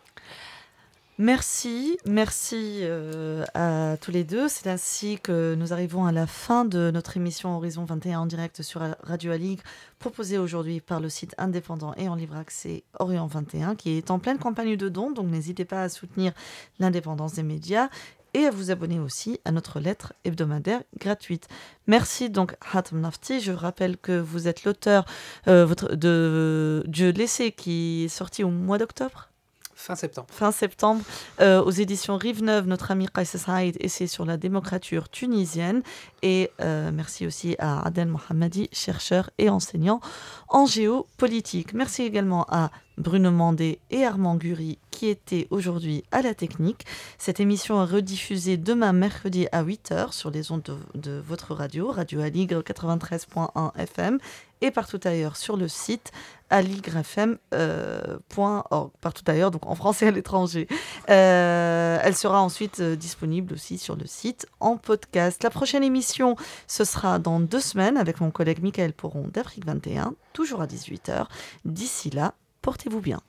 Merci, merci euh, à tous les deux. C'est ainsi que nous arrivons à la fin de notre émission Horizon vingt et un en direct sur Radio Aligre, proposée aujourd'hui par le site indépendant et en libre accès Orient vingt et un, qui est en pleine campagne de dons, donc n'hésitez pas à soutenir l'indépendance des médias et à vous abonner aussi à notre lettre hebdomadaire gratuite. Merci donc Hatem Nafti. Je rappelle que vous êtes l'auteur euh, votre, de Dieu l'essai qui est sorti au mois d'octobre. Fin septembre. Fin septembre, euh, aux éditions Rive Neuve, notre ami Qais Saïd, essai sur la démocrature tunisienne. Et euh, merci aussi à Adel Mohammadi, chercheur et enseignant en géopolitique. Merci également à Bruno Mandé et Armand Gury qui étaient aujourd'hui à la technique. Cette émission est rediffusée demain mercredi à huit heures sur les ondes de, de votre radio, Radio Aligre quatre-vingt-treize point un F M, et partout ailleurs sur le site aligrefm point org, partout ailleurs, donc en France et à l'étranger. Euh, elle sera ensuite euh, disponible aussi sur le site en podcast. La prochaine émission, ce sera dans deux semaines avec mon collègue Michael Poron d'Afrique vingt et un, toujours à dix-huit heures. D'ici là, portez-vous bien.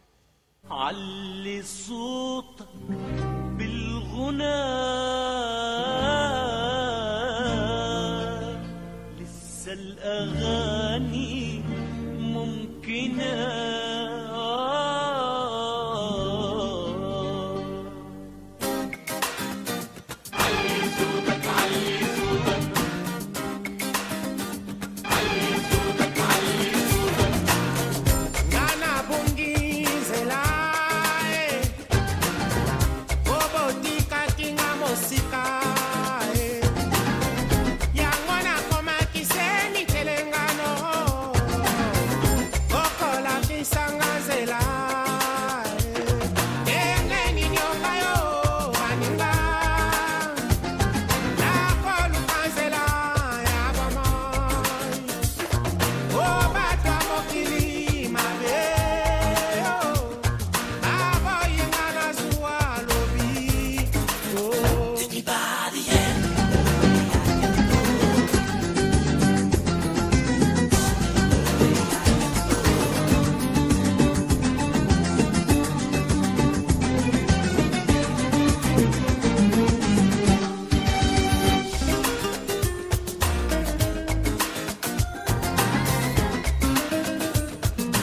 الأغاني ممكنة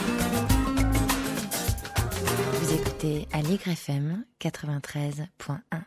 Aligre F M quatre-vingt-treize point un.